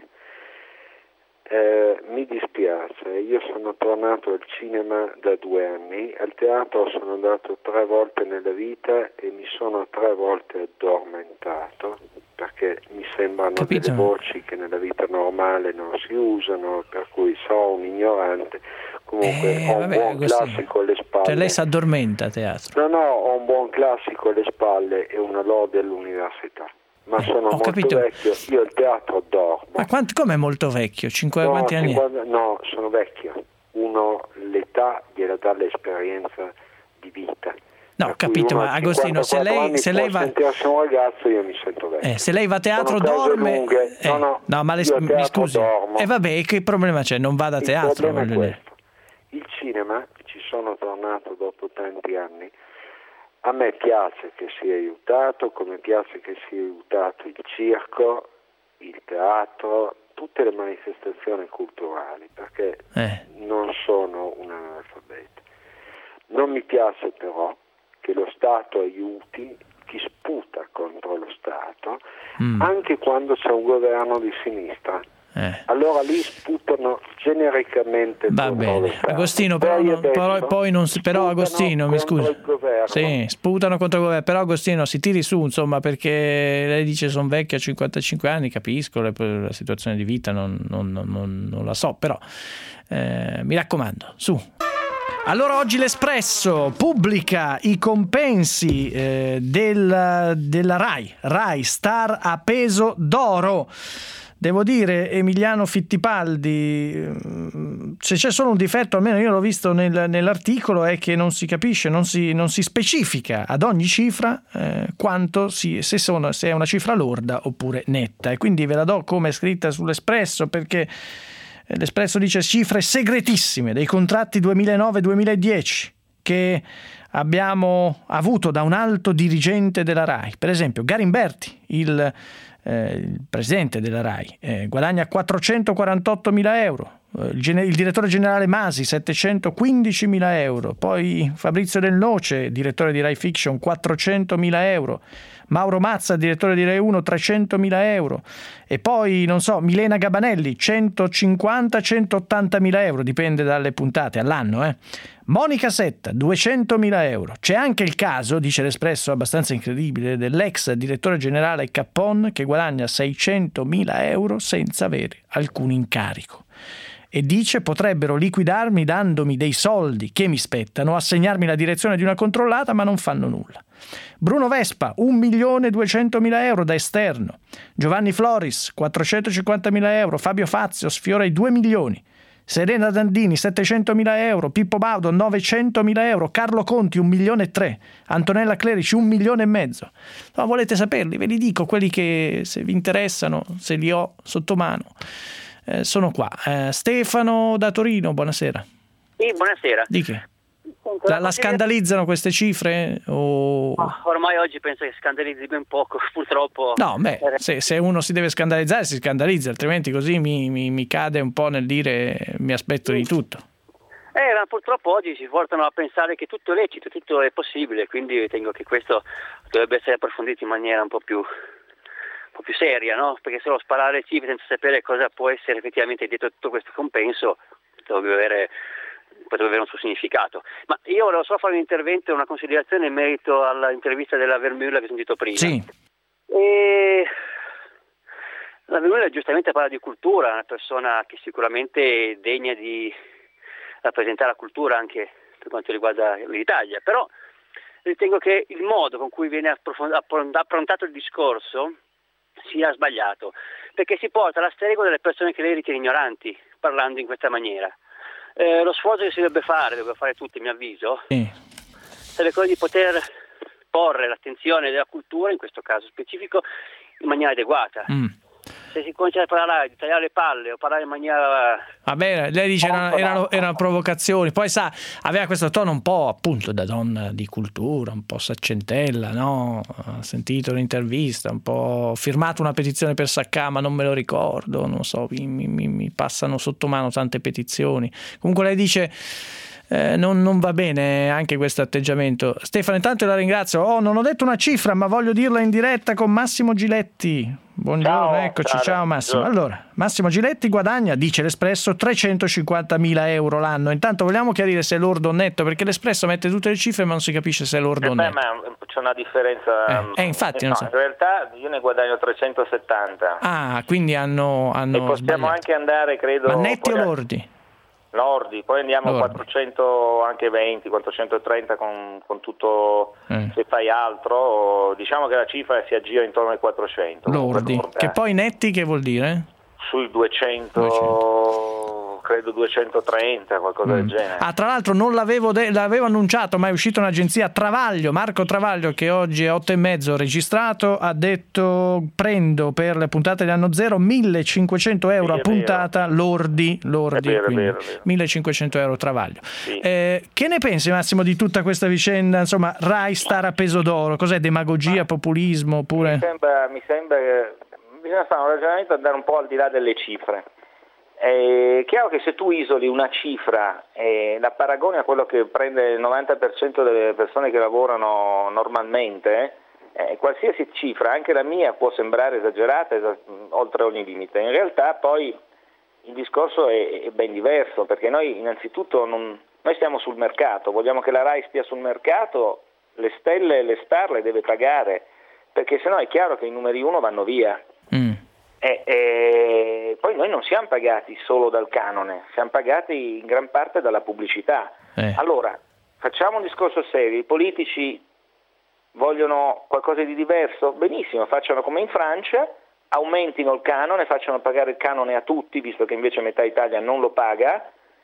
Eh, mi dispiace, io sono tornato al cinema da due anni, al teatro sono andato tre volte nella vita e mi sono tre volte addormentato perché mi sembrano Capito. delle voci che nella vita normale non si usano, per cui sono un ignorante. Comunque eh, ho vabbè, un buon Agostino. classico alle spalle. Cioè lei si addormenta a teatro? No, no, ho un buon classico alle spalle e una lode all'università. Ma sono ho molto capito. vecchio, io il teatro dormo. Ma quanti, com'è molto vecchio? Cinque, no, quanti anni? cinquanta no, sono vecchio. Uno l'età gliela dà l'esperienza di vita. No, ho capito, ma Agostino, se lei, se lei va... sentirsi un ragazzo, io mi sento vecchio. Eh, se lei va a teatro Sono cose dorme... lunghe. Eh, no, no, no, ma le, io a mi teatro scusi. dormo. E eh, vabbè, che problema c'è? Non vada a teatro. Il problema è voglio dire. questo. Il cinema, ci sono tornato dopo tanti anni. A me piace che sia aiutato, come piace che sia aiutato il circo, il teatro, tutte le manifestazioni culturali, perché eh. non sono un analfabeto. Non mi piace però che lo Stato aiuti chi sputa contro lo Stato, mm. anche quando c'è un governo di sinistra. Eh. Allora lì sputano genericamente va bene. Agostino però, non, però, poi non si, però Agostino mi scusi sì, sputano contro il governo, però Agostino si tiri su, insomma, perché lei dice sono vecchia a cinquantacinque anni, capisco la, la situazione di vita non, non, non, non la so, però eh, mi raccomando, su. Allora oggi l'Espresso pubblica i compensi eh, del, della Rai Rai Star a peso d'oro. Devo dire, Emiliano Fittipaldi, se c'è solo un difetto, almeno io l'ho visto nel, nell'articolo, è che non si capisce, non si, non si specifica ad ogni cifra eh, quanto si, se, sono, se è una cifra lorda oppure netta. E quindi ve la do come è scritta sull'Espresso, perché l'Espresso dice cifre segretissime dei contratti duemilanove duemiladieci che abbiamo avuto da un alto dirigente della Rai. Per esempio Garimberti, il Eh, il presidente della Rai, eh, guadagna quattrocentoquarantottomila euro, eh, il, gene- il direttore generale Masi settecentoquindicimila euro, poi Fabrizio Del Noce, direttore di Rai Fiction, quattrocentomila euro, Mauro Mazza, direttore di Rai uno, trecentomila euro, e poi non so, Milena Gabanelli centocinquanta centottantamila euro, dipende dalle puntate all'anno, eh. Monica Setta duecentomila euro. C'è anche il caso, dice l'Espresso abbastanza incredibile, dell'ex direttore generale Cappon che guadagna seicentomila euro senza avere alcun incarico. E dice potrebbero liquidarmi dandomi dei soldi che mi spettano, assegnarmi la direzione di una controllata, ma non fanno nulla. Bruno Vespa un milione duecentomila euro da esterno. Giovanni Floris quattrocentocinquantamila euro. Fabio Fazio sfiora i due milioni. Serena Dandini settecentomila euro, Pippo Baudo novecentomila euro, Carlo Conti un milione e tre, Antonella Clerici un milione e mezzo. No, volete saperli? Ve li dico, quelli che se vi interessano, se li ho sotto mano, eh, sono qua. Eh, Stefano da Torino, buonasera. Sì, buonasera. Di che? La, la scandalizzano queste cifre? O... Ormai oggi penso che scandalizzi ben poco, purtroppo. No, beh, se, se uno si deve scandalizzare si scandalizza, altrimenti così mi, mi, mi cade un po' nel dire mi aspetto di tutto. Eh, ma purtroppo oggi si portano a pensare che tutto è lecito, tutto è possibile, quindi ritengo che questo dovrebbe essere approfondito in maniera un po' più, un po' più seria, no? Perché solo sparare cifre senza sapere cosa può essere effettivamente dietro tutto questo compenso dovrebbe avere, potrebbe avere un suo significato. Ma io volevo solo fare un intervento e una considerazione in merito all'intervista della Vermeulen che ho sentito prima. Sì. E... la Vermeulen giustamente parla di cultura, una persona che sicuramente è degna di rappresentare la cultura anche per quanto riguarda l'Italia, però ritengo che il modo con cui viene approntato il discorso sia sbagliato, perché si porta alla stregua delle persone che lei ritiene ignoranti parlando in questa maniera. Eh, lo sforzo che si dovrebbe fare, dovrebbe fare tutti a mio avviso, sì, sarebbe quello di poter porre l'attenzione della cultura, in questo caso specifico, in maniera adeguata. Mm. Se si comincia a parlare di tagliare le palle o parlare in maniera... Vabbè, lei dice erano, erano, erano provocazioni, poi sa, aveva questo tono un po' appunto da donna di cultura, un po' saccentella, no? Ha sentito l'intervista, un po' firmato una petizione per Saccà, ma non me lo ricordo, non so, mi, mi, mi passano sotto mano tante petizioni. Comunque lei dice... Eh, non, non va bene anche questo atteggiamento. Stefano, intanto la ringrazio. Oh, non ho detto una cifra, ma voglio dirla in diretta con Massimo Giletti. Buongiorno, ciao, eccoci, ciao, ciao Massimo. Allora, Massimo Giletti guadagna, dice l'Espresso, trecentocinquantamila euro l'anno. Intanto vogliamo chiarire se è lordo o netto, perché l'Espresso mette tutte le cifre ma non si capisce se è lordo eh o beh, netto. Ma c'è una differenza. Eh, eh infatti, eh, non no, so. In realtà io ne guadagno trecentosettanta. Ah, quindi hanno, hanno e possiamo sbagliato. Anche andare, credo... Ma netti poi... o lordi? Lordi, poi andiamo a quattrocento, anche venti, quattrocentotrenta con, con tutto, eh. Se fai altro, diciamo che la cifra si aggira intorno ai quattrocento. Lordi, lordi, che eh. poi netti che vuol dire? Sui duecento, duecento. Credo duecentotrenta, qualcosa mm. del genere. Ah, tra l'altro non l'avevo, de- l'avevo annunciato, ma è uscita un'agenzia, Travaglio, Marco Travaglio, che oggi è otto e mezzo registrato, ha detto prendo per le puntate di anno zero millecinquecento euro sì, a puntata, vero. lordi, lordi, è vero, quindi, è vero, è vero. millecinquecento euro Travaglio. Sì. Eh, che ne pensi Massimo di tutta questa vicenda? Insomma, Rai Star a peso d'oro, cos'è, demagogia, populismo? Oppure... Mi sembra, mi sembra che bisogna fare un ragionamento e andare un po' al di là delle cifre. È chiaro che se tu isoli una cifra e la paragoni a quello che prende il novanta per cento delle persone che lavorano normalmente, eh, qualsiasi cifra, anche la mia, può sembrare esagerata, esas- oltre ogni limite. In realtà poi il discorso è, è ben diverso, perché noi innanzitutto non, noi stiamo sul mercato, vogliamo che la Rai stia sul mercato, le stelle e le star le deve pagare, perché sennò è chiaro che i numeri uno vanno via. Mm. E, e poi noi non siamo pagati solo dal canone, siamo pagati in gran parte dalla pubblicità. Eh. Allora, facciamo un discorso serio, i politici vogliono qualcosa di diverso? Benissimo, facciano come in Francia, aumentino il canone, facciano pagare il canone a tutti, visto che invece metà Italia non lo paga,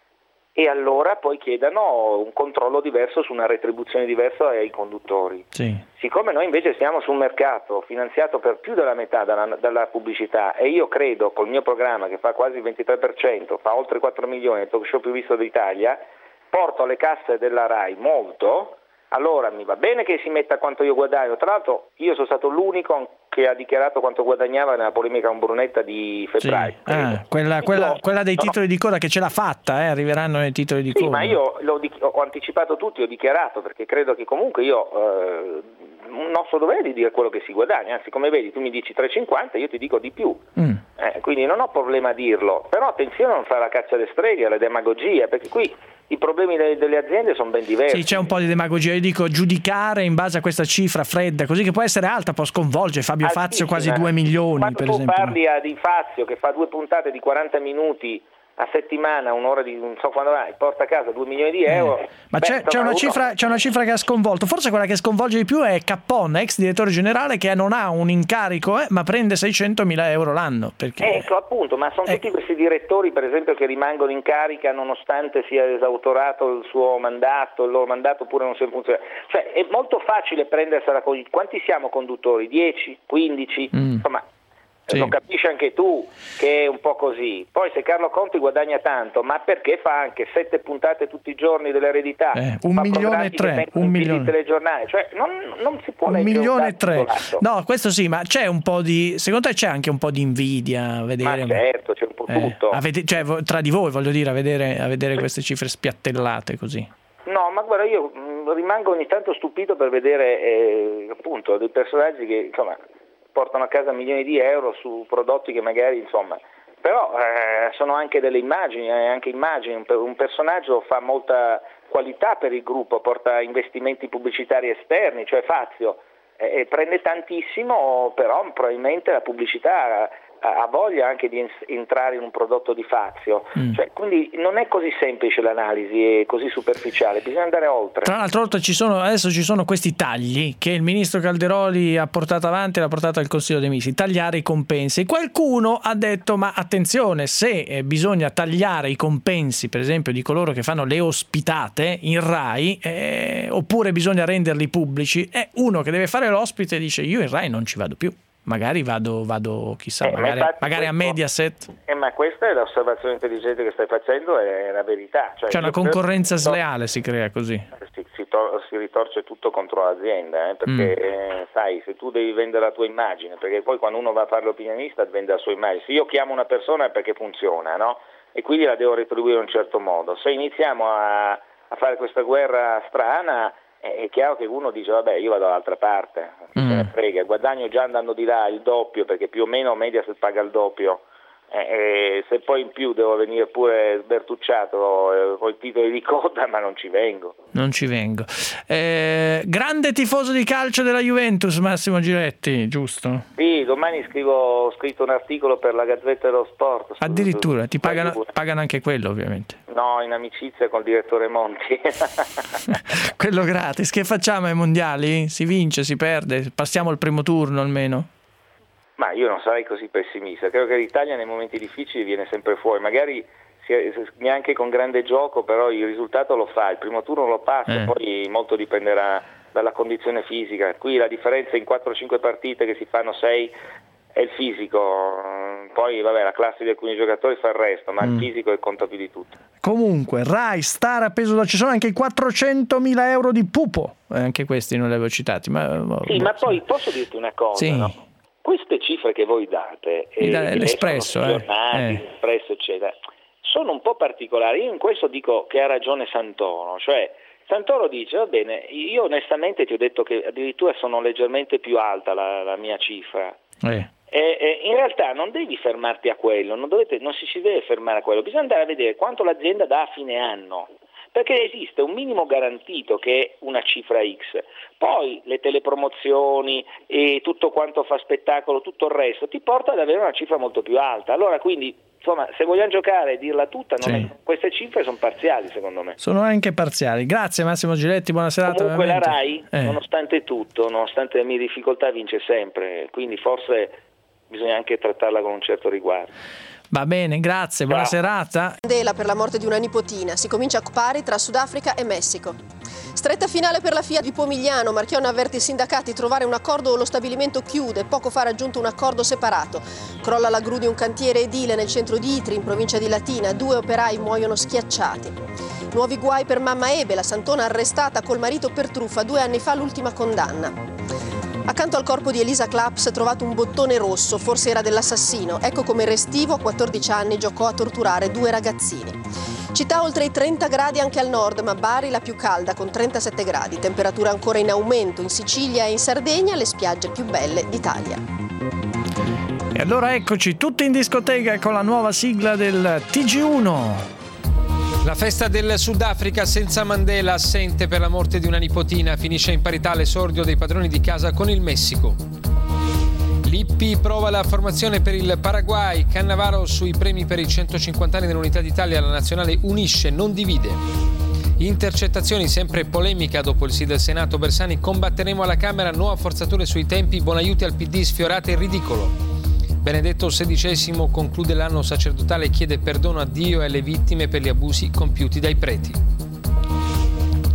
e allora poi chiedano un controllo diverso su una retribuzione diversa ai conduttori. Sì. Siccome noi invece siamo sul mercato finanziato per più della metà dalla, dalla pubblicità, e io credo col mio programma che fa quasi il ventitré per cento, fa oltre quattro milioni, il talk show più visto d'Italia, porto alle casse della Rai molto, allora mi va bene che si metta quanto io guadagno. Tra l'altro io sono stato l'unico che ha dichiarato quanto guadagnava nella polemica con Brunetta di febbraio. Sì. Ah, quella, quella, quella dei titoli no. di coda che ce l'ha fatta, eh, arriveranno nei titoli di sì, coda. Sì, ma io l'ho, ho anticipato tutti, ho dichiarato, perché credo che comunque io eh, un nostro dovere di dire quello che si guadagna, anzi come vedi tu mi dici tre virgola cinquanta, io ti dico di più. Mm. Eh, quindi non ho problema a dirlo, però attenzione a non fare la caccia alle streghe, alla demagogia, perché qui i problemi delle, delle aziende sono ben diversi. Sì, c'è un po' di demagogia, io dico giudicare in base a questa cifra fredda, così che può essere alta, può sconvolgere Fabio Altissima. Fazio quasi due milioni. Quando per tu esempio. parli a di Fazio che fa due puntate di quaranta minuti a settimana, un'ora di non so quando vai, porta a casa due milioni di euro. Eh. Ma beh, c'è, c'è, una cifra, c'è una cifra che ha sconvolto, forse quella che sconvolge di più è Cappon, ex direttore generale, che non ha un incarico eh, ma prende seicentomila euro l'anno. Perché... Ecco appunto, ma sono eh. tutti questi direttori per esempio che rimangono in carica nonostante sia esautorato il suo mandato, il loro mandato pure non sia in funzione. Cioè è molto facile prendersela con... Quanti siamo conduttori? dieci, quindici? Mm. Insomma, Sì. Lo capisci anche tu che è un po' così. Poi se Carlo Conti guadagna tanto, ma perché fa anche sette puntate tutti i giorni dell'eredità? Eh, un fa milione e tre, un milione. Telegiornali, cioè non, non si può un leggere milione un e tre. dato. No, questo sì, ma c'è un po' di, secondo te c'è anche un po' di invidia a vedere? Ma certo, c'è un po' eh, tutto. a vede- cioè, tra di voi, voglio dire, a vedere, a vedere queste cifre spiattellate così. No, ma guarda, io mh, rimango ogni tanto stupito per vedere eh, appunto dei personaggi che insomma portano a casa milioni di euro su prodotti che magari insomma, però eh, sono anche delle immagini, eh, anche immagini, un, un personaggio fa molta qualità per il gruppo, porta investimenti pubblicitari esterni, cioè Fazio eh, prende tantissimo, però probabilmente la pubblicità ha voglia anche di entrare in un prodotto di Fazio, mm. cioè, quindi non è così semplice l'analisi, è così superficiale, bisogna andare oltre. Tra l'altro ci sono, adesso ci sono questi tagli che il ministro Calderoli ha portato avanti e l'ha portato al Consiglio dei Ministri, tagliare i compensi. Qualcuno ha detto ma attenzione, se bisogna tagliare i compensi per esempio di coloro che fanno le ospitate in Rai eh, oppure bisogna renderli pubblici, è uno che deve fare l'ospite e dice io in Rai non ci vado più. Magari vado, vado chissà, eh, magari, ma magari questo, a Mediaset. Eh, ma questa è l'osservazione intelligente che stai facendo, è la verità. Cioè, C'è una concorrenza credo, sleale, si crea così. Si, si, to- si ritorce tutto contro l'azienda, eh, perché mm. eh, sai, se tu devi vendere la tua immagine, perché poi quando uno va a fare l'opinionista vende la sua immagine. Se io chiamo una persona è perché funziona, no? E quindi la devo retribuire in un certo modo. Se iniziamo a, a fare questa guerra strana, è chiaro che uno dice vabbè io vado dall'altra parte, chi mm. se ne frega, guadagno già andando di là il doppio perché più o meno Mediaset paga il doppio eh, eh, se poi in più devo venire pure sbertucciato eh, con i titoli di coda, ma non ci vengo. Non ci vengo. Eh, grande tifoso di calcio della Juventus, Massimo Giletti, giusto? Sì, domani scrivo, ho scritto un articolo per la Gazzetta dello Sport. Addirittura, su, ti pagano, pagano anche quello ovviamente. No, in amicizia col direttore Monti. Quello gratis. Che facciamo ai mondiali? Si vince, si perde? Passiamo il primo turno almeno? Ma io non sarei così pessimista. Credo che l'Italia nei momenti difficili viene sempre fuori. Magari neanche con grande gioco, però il risultato lo fa. Il primo turno lo passa, eh. poi molto dipenderà dalla condizione fisica. Qui la differenza in quattro cinque partite che si fanno sei è il fisico, poi vabbè la classe di alcuni giocatori fa il resto, ma mm. il fisico è conta più di tutto. Comunque Rai, Star a peso da, ci sono anche i quattrocentomila euro di Pupo, eh, anche questi non li avevo citati. Ma, sì, ma poi posso dirti una cosa, sì. no? Queste cifre che voi date, eh, l'Espresso, eh, giornali, eh. l'Espresso eccetera, sono un po' particolari. Io in questo dico che ha ragione Santoro, cioè Santoro dice va bene, io onestamente ti ho detto che addirittura sono leggermente più alta la, la mia cifra. Eh. Eh, eh, in realtà non devi fermarti a quello, non, dovete, non si, si deve fermare a quello, bisogna andare a vedere quanto l'azienda dà a fine anno, perché esiste un minimo garantito che è una cifra X, poi le telepromozioni e tutto quanto fa spettacolo, tutto il resto ti porta ad avere una cifra molto più alta. Allora quindi insomma se vogliamo giocare e dirla tutta, non sì. è, queste cifre sono parziali secondo me. Sono anche parziali. Grazie Massimo Giletti, buona serata. Comunque veramente. La Rai, eh. nonostante tutto, nonostante le mie difficoltà, vince sempre, quindi forse bisogna anche trattarla con un certo riguardo. Va bene, grazie, buona Ciao. serata. Mandela per la morte di una nipotina, si comincia a pari tra Sudafrica e Messico. Stretta finale per la Fiat di Pomigliano, Marchionne avverte i sindacati, trovare un accordo o lo stabilimento chiude, poco fa raggiunto un accordo separato. Crolla la gru di un cantiere edile nel centro di Itri, in provincia di Latina, due operai muoiono schiacciati. Nuovi guai per mamma Ebe, la santona arrestata col marito per truffa, due anni fa l'ultima condanna. Accanto al corpo di Elisa Claps trovato un bottone rosso, forse era dell'assassino. Ecco come Restivo a quattordici anni giocò a torturare due ragazzini. Città oltre i trenta gradi anche al nord, ma Bari la più calda con trentasette gradi. Temperatura ancora in aumento in Sicilia e in Sardegna, le spiagge più belle d'Italia. E allora eccoci tutti in discoteca con la nuova sigla del T G uno. La festa del Sudafrica senza Mandela, assente per la morte di una nipotina, finisce in parità l'esordio dei padroni di casa con il Messico. Lippi prova la formazione per il Paraguay, Cannavaro sui premi per i centocinquanta anni dell'Unità d'Italia, la nazionale unisce, non divide. Intercettazioni, sempre polemica dopo il sì del Senato, Bersani, combatteremo alla Camera, nuova forzatura sui tempi, Bonaiuti al P D, sfiorate il ridicolo. Benedetto sedicesimo conclude l'anno sacerdotale e chiede perdono a Dio e alle vittime per gli abusi compiuti dai preti.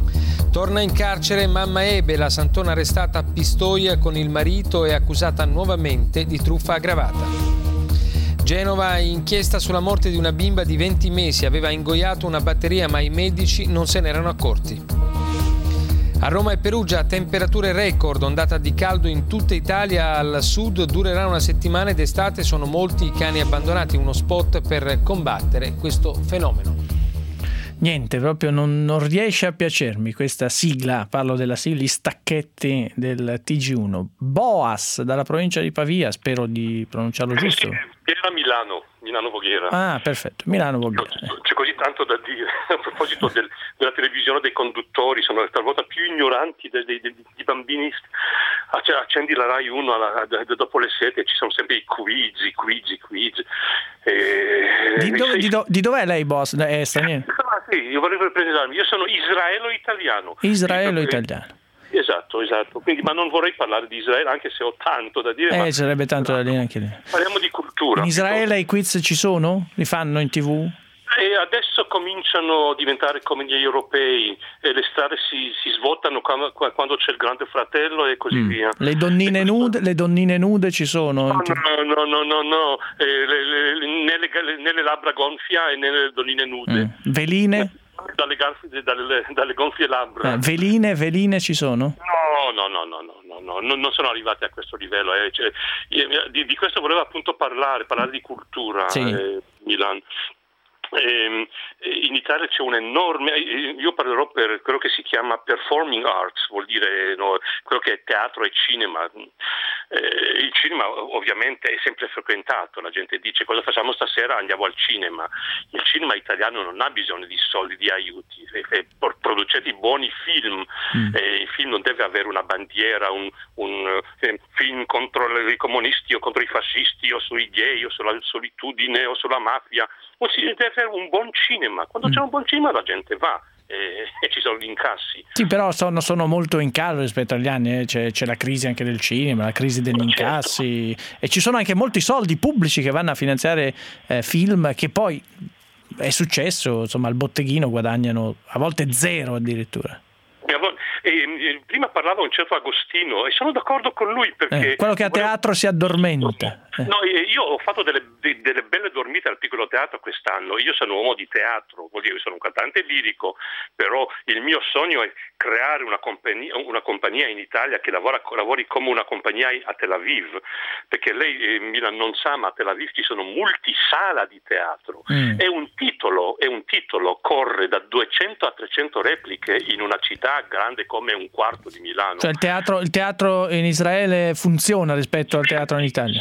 Torna in carcere mamma Ebe, la santona arrestata a Pistoia con il marito e accusata nuovamente di truffa aggravata. Genova, inchiesta sulla morte di una bimba di venti mesi, aveva ingoiato una batteria ma i medici non se ne erano accorti. A Roma e Perugia temperature record, ondata di caldo in tutta Italia, al sud durerà una settimana ed estate sono molti i cani abbandonati, uno spot per combattere questo fenomeno. Niente, proprio non, non riesce a piacermi questa sigla, parlo della sigla, gli stacchetti del T G uno. Boas, dalla provincia di Pavia, spero di pronunciarlo giusto. Era Milano, Milano Voghera. Ah, perfetto, Milano Voghera. C'è così tanto da dire a proposito del, della televisione, dei conduttori, sono talvolta più ignoranti dei, dei, dei, dei bambini. Accendi la Rai uno alla, dopo le sette, ci sono sempre i quiz, i quiz, i quiz. E, di, dove, sei... di, do, di dov'è lei, boss? È straniero? Ah, sì, io vorrei presentarmi, io sono israelo-italiano. Israelo-italiano. Esatto, esatto. Quindi, ma non vorrei parlare di Israele, anche se ho tanto da dire. Eh, ma... sarebbe tanto da dire anche lì. Parliamo di cultura. In Israele i quiz ci sono? Li fanno in tivù? E adesso cominciano a diventare come gli europei, e le strade si, si svuotano quando, quando c'è il grande fratello e così mm. via. Le donnine nude, le donnine nude ci sono? No, no, no, no, no, no. Eh, le, le, nelle, nelle labbra gonfia e nelle donnine nude. Mm. Veline? Dalle, dalle, dalle gonfie labbra. Eh, veline, veline ci sono? No, no, no, no, no, no, no, non sono arrivati a questo livello. Eh. Cioè, di, di questo volevo appunto parlare, parlare di cultura, sì. eh, Milan. In Italia c'è un enorme, io parlerò per quello che si chiama performing arts, vuol dire no, quello che è teatro e cinema. Eh, il cinema ovviamente è sempre frequentato, la gente dice cosa facciamo stasera, andiamo al cinema. Il cinema italiano non ha bisogno di soldi, di aiuti, e, e producete buoni film, mm. e il film non deve avere una bandiera, un, un eh, film contro i comunisti o contro i fascisti o sui gay o sulla solitudine o sulla mafia. O si deve avere un buon cinema, quando mm. c'è un buon cinema la gente va e, e ci sono gli incassi. Sì, però sono, sono molto in calo rispetto agli anni, eh. c'è, c'è la crisi anche del cinema, la crisi degli incassi, certo. E ci sono anche molti soldi pubblici che vanno a finanziare eh, film che poi è successo, insomma al botteghino guadagnano a volte zero addirittura. E, e, prima parlava un certo Agostino e sono d'accordo con lui perché eh, quello che a teatro si addormenta. Eh. No, io ho fatto delle, delle belle dormite al Piccolo Teatro quest'anno. Io sono uomo di teatro, vuol dire io sono un cantante lirico, però il mio sogno è creare una compagnia, una compagnia in Italia che lavora, lavori come una compagnia a Tel Aviv, perché lei eh, Milan non sa, ma a Tel Aviv ci sono multisala di teatro. Mm. È un titolo, è un titolo corre da duecento a trecento repliche in una città grande come un quarto di Milano. Cioè il teatro, il teatro in Israele funziona rispetto al teatro in Italia?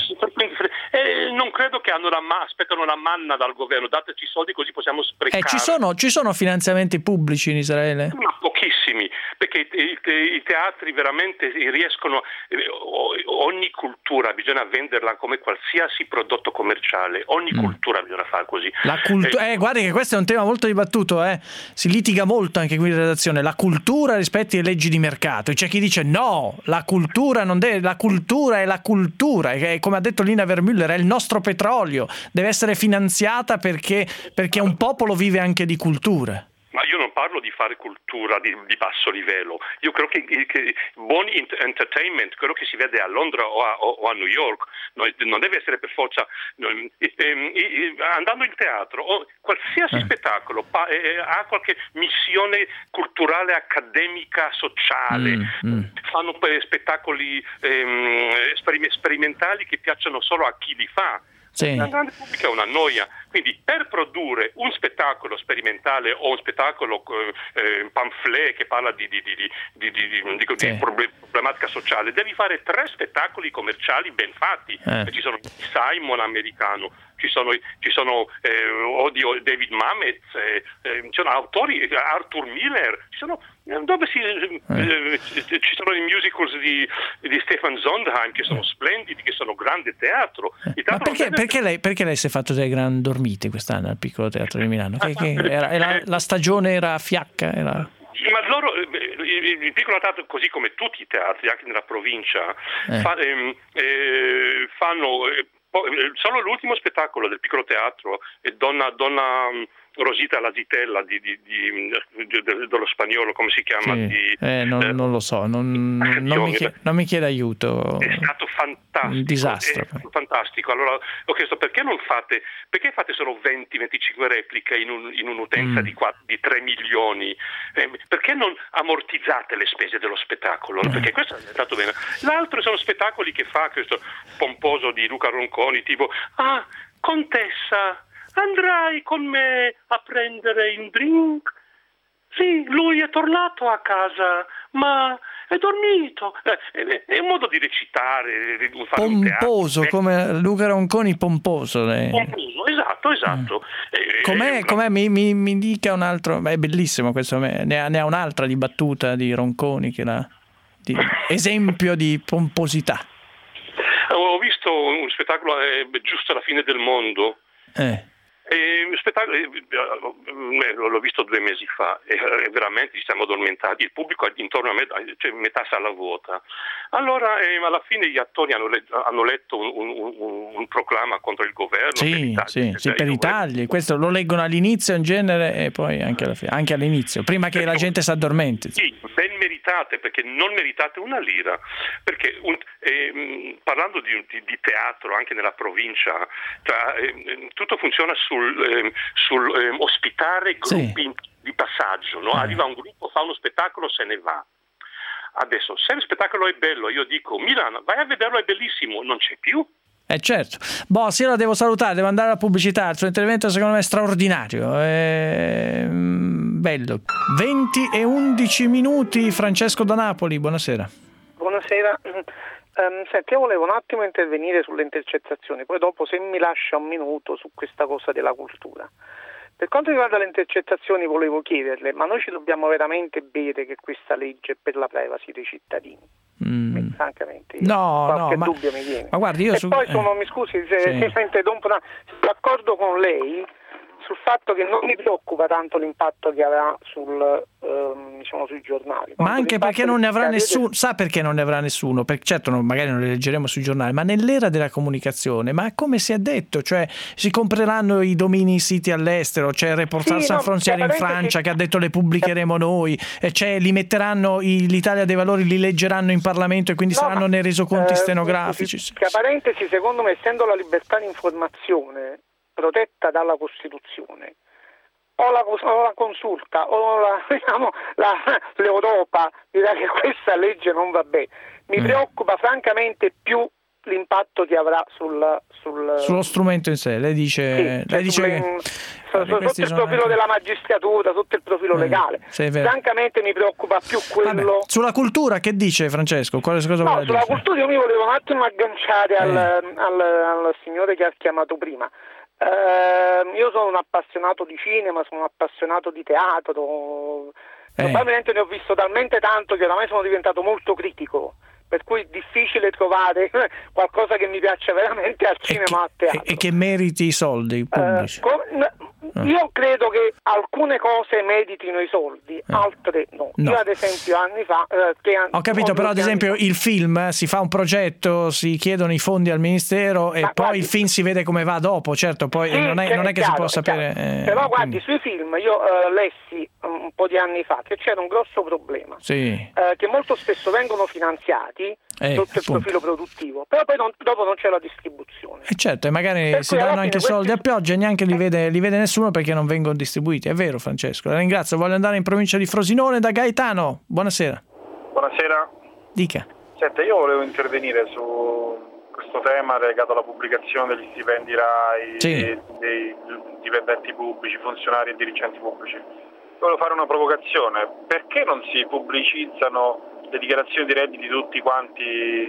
Eh, non credo che hanno la ma- aspettano una manna dal governo, dateci i soldi così possiamo sprecare. Eh, ci sono, ci sono finanziamenti pubblici in Israele? Ma pochissimi, perché i, i, i teatri veramente riescono, eh, ogni cultura bisogna venderla come qualsiasi prodotto commerciale, ogni mm. cultura bisogna fare così. La cultu- eh, eh, guardi che questo è un tema molto dibattuto, eh. Si litiga molto anche qui in redazione, la cultura rispetto alle leggi di mercato, e c'è chi dice no, la cultura non deve, la cultura è la cultura, e come ha detto Lina Vermüller è il nostro petrolio, deve essere finanziata perché, perché un popolo vive anche di cultura. Ma io non parlo di fare cultura di, di basso livello, io credo che, che buon entertainment, quello che si vede a Londra o a, o a New York, non deve essere per forza, non, eh, andando in teatro o qualsiasi eh. spettacolo pa, eh, ha qualche missione culturale, accademica, sociale, mm, mm. fanno spettacoli eh, sperimentali che piacciono solo a chi li fa. Sì. La grande pubblica è una noia, quindi per produrre un spettacolo sperimentale o un spettacolo eh, pamphlet che parla di, di, di, di, di, di, di, sì. di problematica sociale, devi fare tre spettacoli commerciali ben fatti. Eh. Ci sono Simon americano, ci sono, ci sono eh, Odio David Mamet, eh, eh, ci sono autori, Arthur Miller, ci sono dove si, eh. Eh, ci sono i musicals di, di Stefan Sondheim che sono splendidi, che sono grande teatro. Eh. Ma perché, deve... perché, lei, perché lei si è fatto delle gran dormite quest'anno al Piccolo Teatro di Milano? Che, che era, era, la stagione era fiacca? Era... Ma loro, il, il Piccolo Teatro, così come tutti i teatri, anche nella provincia, eh. fa, ehm, eh, fanno... Eh, solo l'ultimo spettacolo del Piccolo Teatro è Donna... Donna Rosita Lasitella di, di, di, di, dello spagnolo, come si chiama? Sì. Di, eh, non, eh, non lo so, non, non, mi chiede, non mi chiede aiuto. È stato fantastico. Un disastro. È fantastico. Allora ho chiesto perché non fate, perché fate solo venti venticinque repliche in, un, in un'utenza mm. di, quattro, di tre milioni? Eh, perché non ammortizzate le spese dello spettacolo? Mm. Perché questo è andato bene. L'altro sono spettacoli che fa questo pomposo di Luca Ronconi, tipo, ah, contessa, andrai con me a prendere un drink? Sì, lui è tornato a casa, ma è dormito. Eh, è un modo di recitare, di fare pomposo, un come Luca Ronconi, pomposo. Lei. Pomposo, esatto, esatto. Mm. Eh, com'è, eh, com'è? Mi, mi, mi dica un altro, beh, è bellissimo questo, ne ha, ne ha un'altra di battuta di Ronconi, che la, di, esempio di pomposità. Ho visto un spettacolo eh, giusto alla fine del mondo. Eh. E spettacolo, eh, l'ho visto due mesi fa e eh, veramente ci siamo addormentati, il pubblico intorno a me, cioè metà sala vuota. Allora eh, alla fine gli attori hanno, le, hanno letto un, un, un, un proclama contro il governo. Sì, per i tagli, sì, sì, per i tagli, governo. Questo lo leggono all'inizio in genere e poi anche, alla fine, anche all'inizio, prima che la gente si addormenti. Sì, ben meritate, perché non meritate una lira, perché un, eh, parlando di, di, di teatro anche nella provincia, tra, eh, tutto funziona sul sul, eh, sul eh, ospitare gruppi sì. di passaggio, no? Arriva un gruppo, fa uno spettacolo, se ne va. Adesso, se il spettacolo è bello, io dico, Milano, vai a vederlo, è bellissimo, non c'è più. Eh certo. Boh, sì, io la devo salutare, devo andare alla pubblicità, il suo intervento secondo me è straordinario, è bello. venti e undici minuti, Francesco da Napoli, buonasera. Buonasera. Um, senti, io volevo un attimo intervenire sulle intercettazioni, poi dopo se mi lascia un minuto su questa cosa della cultura. Per quanto riguarda le intercettazioni volevo chiederle, ma noi ci dobbiamo veramente bere che questa legge è per la privacy dei cittadini? Mm. Francamente, no, qualche no, dubbio ma, mi viene. Ma guardi, io e su... poi sono, eh. mi scusi se, sì. se interrompo, sono d'accordo con lei sul fatto che non mi preoccupa tanto l'impatto che avrà sul, ehm, diciamo, sui giornali. Ma anche perché non ne avrà nessuno, sa perché non ne avrà nessuno? Perché certo non, magari non le leggeremo sui giornali, ma nell'era della comunicazione, ma come si è detto, cioè si compreranno i domini siti all'estero, c'è il Reportage sì, San no, Frontiere in Francia che... che ha detto le pubblicheremo noi, e c'è, li metteranno, i, l'Italia dei Valori li leggeranno in Parlamento e quindi no, saranno ma, nei resoconti eh, stenografici. Tra parentesi, secondo me, essendo la libertà di informazione protetta dalla Costituzione, o la, o la consulta o la, diciamo, la, l'Europa dirà che questa legge non va bene. Mi mm. preoccupa francamente più l'impatto che avrà sul, sul sullo strumento in sé. Lei dice, sì, lei cioè dice sulle, che, so, sotto il profilo anche... della magistratura, sotto il profilo eh, legale. Francamente mi preoccupa più quello. Vabbè, sulla cultura che dice Francesco? Quale cosa no, sulla dire? cultura io mi volevo un attimo agganciare eh. al, al, al signore che ha chiamato prima. Uh, io sono un appassionato di cinema, sono un appassionato di teatro, eh. probabilmente ne ho visto talmente tanto che oramai sono diventato molto critico, per cui è difficile trovare qualcosa che mi piaccia veramente al cinema, a teatro. E che meriti i soldi pubblici. Uh, con, io credo che alcune cose meritino i soldi, altre no. no. Io ad esempio anni fa... Eh, che an- Ho capito, però ad esempio il film, si fa un progetto, si chiedono i fondi al ministero e Ma poi guardi, il film si vede come va dopo, certo, poi sì, non, è, non è che chiaro, si può sapere... Eh, però guardi, quindi. sui film io eh, lessi un po' di anni fa che c'era un grosso problema, sì. eh, che molto spesso vengono finanziati eh, sotto il profilo produttivo, però poi non, dopo non c'è la distribuzione. E certo, e magari per si danno anche soldi questi... a pioggia e neanche li vede, li vede nessuno perché non vengono distribuiti. È vero, Francesco, la ringrazio. Voglio andare in provincia di Frosinone da Gaetano. Buonasera. Buonasera. Dica. Senta, io volevo intervenire su questo tema legato alla pubblicazione degli stipendi RAI, sì. dei, dei dipendenti pubblici, funzionari e dirigenti pubblici. Volevo fare una provocazione. Perché non si pubblicizzano le dichiarazioni di redditi di tutti quanti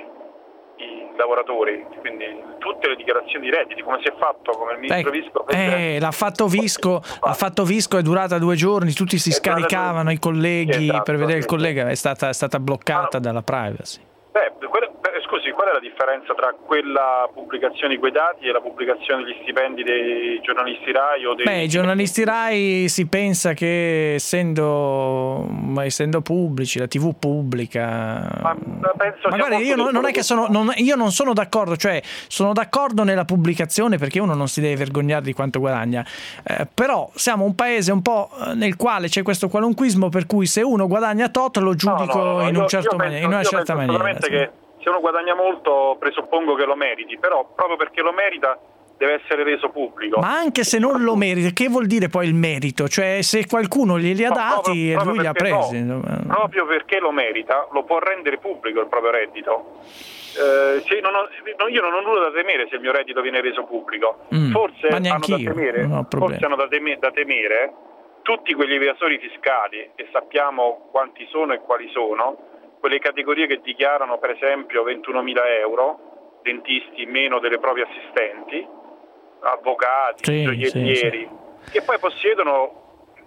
i lavoratori, quindi tutte le dichiarazioni di redditi, come si è fatto, come il ministro eh, Visco eh, l'ha fatto Visco, l'ha fatto Visco, è durata due giorni, tutti si scaricavano i colleghi, esatto, per vedere il collega, è stata, è stata bloccata ah, dalla privacy. Beh, quella, beh, scusi, qual qual è la differenza tra quella pubblicazione di quei dati e la pubblicazione degli stipendi dei giornalisti Rai o dei... Beh, i giornalisti Rai si pensa che essendo, essendo pubblici, la tivù pubblica... Ma, penso ma guarda, io non, non è che sono, non, io non sono d'accordo, cioè sono d'accordo nella pubblicazione perché uno non si deve vergognare di quanto guadagna, eh, però siamo un paese un po' nel quale c'è questo qualunquismo per cui se uno guadagna tot lo giudico no, no, no, in, un io, certo io man- penso, in una certa maniera. Solamente che se uno guadagna molto presuppongo che lo meriti, però proprio perché lo merita deve essere reso pubblico. Ma anche se non lo merita, che vuol dire poi il merito? Cioè se qualcuno glieli ha no, dati proprio, e proprio lui li ha presi. No, proprio perché lo merita, lo può rendere pubblico il proprio reddito. Eh, se non ho, io non ho nulla da temere se il mio reddito viene reso pubblico. Mm, forse, hanno da, temere, forse hanno da, teme, da temere tutti quegli evasori fiscali, e sappiamo quanti sono e quali sono, quelle categorie che dichiarano per esempio ventunomila euro, dentisti meno delle proprie assistenti, avvocati, sì, gioiellieri, sì, sì. che poi possiedono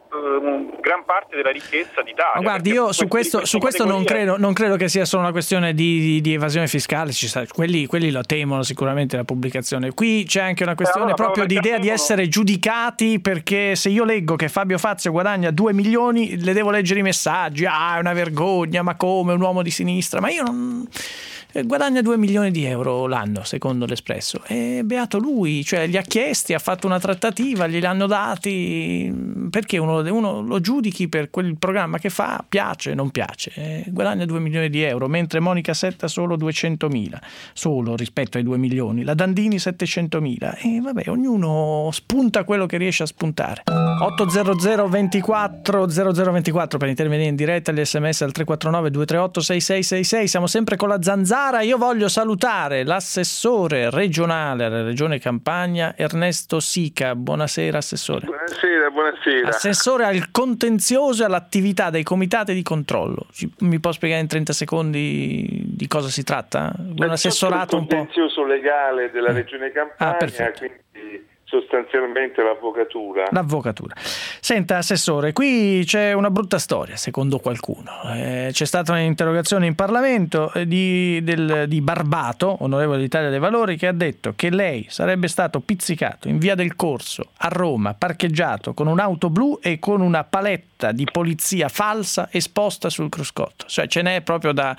gran parte della ricchezza d'Italia. Ma guardi, io su questo, su questo non, credo, non credo che sia solo una questione di, di, di evasione fiscale, ci sta, quelli, quelli lo temono sicuramente la pubblicazione. Qui c'è anche una questione eh, allora, proprio di idea di essere giudicati, perché se io leggo che Fabio Fazio guadagna due milioni le devo leggere i messaggi, ah è una vergogna, ma come, un uomo di sinistra, ma io non... guadagna due milioni di euro l'anno secondo l'Espresso e beato lui, cioè li ha chiesti, ha fatto una trattativa, gliel'hanno dati, perché uno, uno lo giudichi per quel programma che fa, piace, non piace, eh, guadagna due milioni di euro, mentre Monica Setta solo duecentomila, solo rispetto ai due milioni, la Dandini settecentomila, e vabbè, ognuno spunta quello che riesce a spuntare. ottocento ventiquattro zero zero ventiquattro per intervenire in diretta, gli sms al tre quattro nove due tre otto sei sei sei sei. Siamo sempre con la Zanzara. Io voglio salutare l'assessore regionale alla Regione Campania, Ernesto Sica. Buonasera assessore. Buonasera, buonasera. Assessore al contenzioso e all'attività dei comitati di controllo. Mi può spiegare in trenta secondi di cosa si tratta? Un assessorato un po'. Il contenzioso legale della Regione Campania, ah, quindi sostanzialmente l'avvocatura. L'avvocatura. Senta assessore, qui c'è una brutta storia secondo qualcuno. Eh, c'è stata un'interrogazione in Parlamento di, del, di Barbato, onorevole dell'Italia dei Valori, che ha detto che lei sarebbe stato pizzicato in via del Corso a Roma, parcheggiato con un'auto blu e con una paletta di polizia falsa esposta sul cruscotto. Cioè ce n'è proprio da,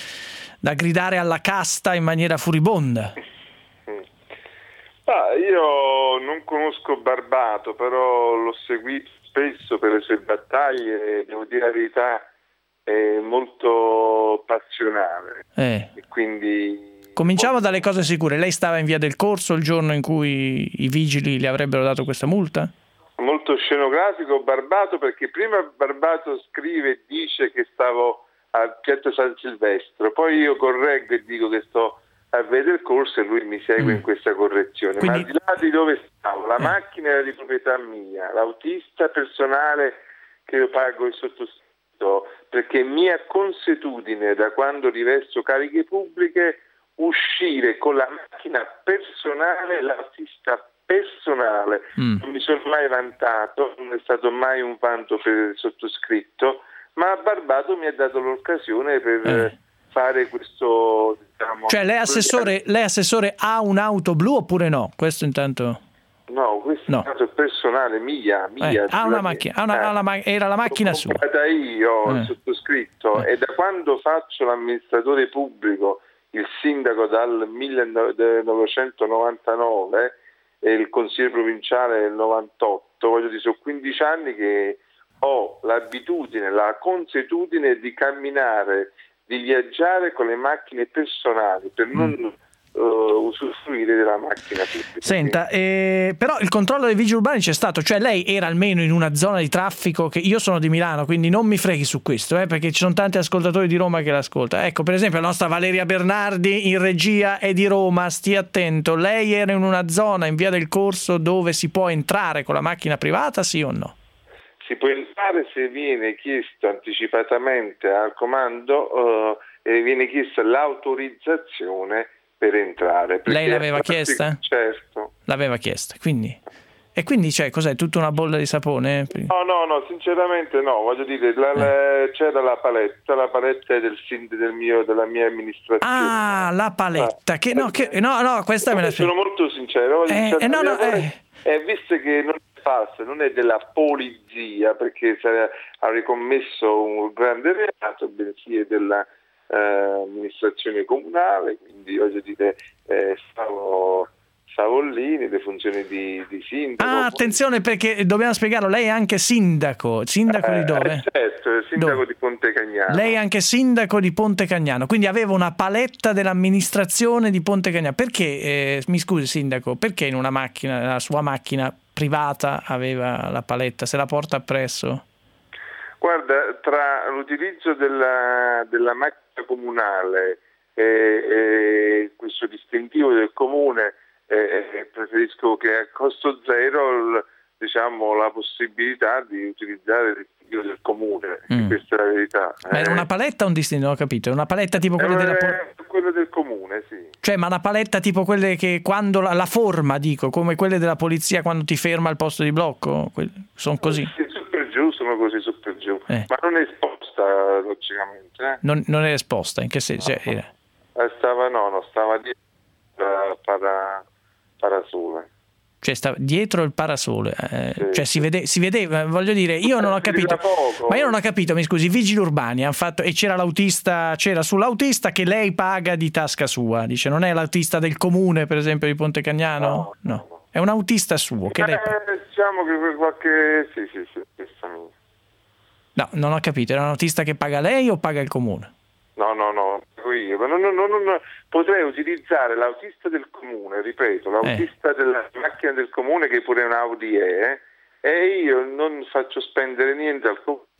da gridare alla casta in maniera furibonda. Ah, io non conosco Barbato, però l'ho seguito spesso per le sue battaglie e devo dire la verità, è molto passionale. Eh. E quindi... Cominciamo dalle cose sicure. Lei stava in via del Corso il giorno in cui i vigili le avrebbero dato questa multa? Molto scenografico Barbato, perché prima Barbato scrive e dice che stavo a Piazza San Silvestro, poi io correggo e dico che sto a vedere il corso e lui mi segue mm. in questa correzione. Quindi... ma al di là di dove stavo, la eh. macchina era di proprietà mia, l'autista personale che io pago il sottoscritto, perché è mia consuetudine da quando rivesto cariche pubbliche uscire con la macchina personale, l'autista personale. Mm. Non mi sono mai vantato, non è stato mai un vanto per il sottoscritto, ma Barbato mi ha dato l'occasione per eh. fare questo, diciamo... Cioè lei assessore, lei assessore ha un'auto blu oppure no? Questo intanto... No, questo no. È un'auto personale mia, mia eh, ha una macchina, ha una, eh, ha la, era la macchina sua. L'ho comprata io, eh. il sottoscritto, eh. e da quando faccio l'amministratore pubblico, il sindaco dal millenovecentonovantanove e il consigliere provinciale nel novantotto, voglio dire, sono quindici anni che ho l'abitudine, la consuetudine di camminare, di viaggiare con le macchine personali per non mm. uh, usufruire della macchina pubblica. Senta, eh, però il controllo dei vigili urbani c'è stato, cioè lei era almeno in una zona di traffico, che io sono di Milano, quindi non mi freghi su questo, eh, perché ci sono tanti ascoltatori di Roma che l'ascoltano. Ecco, per esempio la nostra Valeria Bernardi in regia è di Roma, stia attento, lei era in una zona in via del Corso dove si può entrare con la macchina privata, sì o no? Si può entrare se viene chiesto anticipatamente al comando uh, e viene chiesta l'autorizzazione per entrare. Lei l'aveva chiesta? Certo. L'aveva chiesta, quindi... E quindi cioè, cos'è? Tutta una bolla di sapone? No, no, no, sinceramente no, voglio dire, la, la, c'era la paletta, la paletta del, del mio, della mia amministrazione. Ah, la paletta, ah, che no, che, no, no, questa me la sono molto sincero, eh, eh, no, no, eh. E visto che non è falso, non è della polizia, perché avrei commesso un grande reato, bensì è della eh, amministrazione comunale, quindi voglio dire, eh, stavo... stavo lì nelle funzioni di, di sindaco. Ah, attenzione, perché dobbiamo spiegarlo, lei è anche sindaco, sindaco eh, di dove? Eh, certo, sindaco dove? Di Ponte Cagnano. Lei è anche sindaco di Ponte Cagnano, quindi aveva una paletta dell'amministrazione di Ponte Cagnano. Perché, eh, mi scusi sindaco, perché in una macchina, la sua macchina privata aveva la paletta, se la porta appresso? Guarda, tra l'utilizzo della, della macchina comunale e, e questo distintivo del comune, Eh, preferisco che a costo zero l, diciamo la possibilità di utilizzare il distintivo del comune, mm. questa è la verità. Ma era eh. una paletta o un distintivo? Non ho capito, è una paletta tipo quelle eh, della quello del comune, sì. Cioè, ma una paletta tipo quelle che quando la, la forma, dico, come quelle della polizia quando ti ferma al posto di blocco, que- sono così. Sì, su per giù, sono così su per giù, eh. ma non è esposta logicamente. Eh? Non, non è esposta, in che senso? No. Cioè, eh, stava no, no, stava dietro para parasole. Cioè sta dietro il parasole, eh, sì, cioè si, vede, si vedeva, voglio dire, io non ho capito, ma io non ho capito, mi scusi, i vigili urbani hanno fatto, e c'era l'autista, c'era sull'autista che lei paga di tasca sua, dice, non è l'autista del comune per esempio di Ponte Cagnano? No, no, no. È un autista suo che eh, lei paga. Diciamo che per qualche, sì sì sì, no, non ho capito, era un autista che paga lei o paga il comune? No, no, no, io, ma non, non, non, non, potrei utilizzare l'autista del comune, ripeto, l'autista eh. della macchina del comune che pure un Audi è, e io non faccio spendere niente al comune,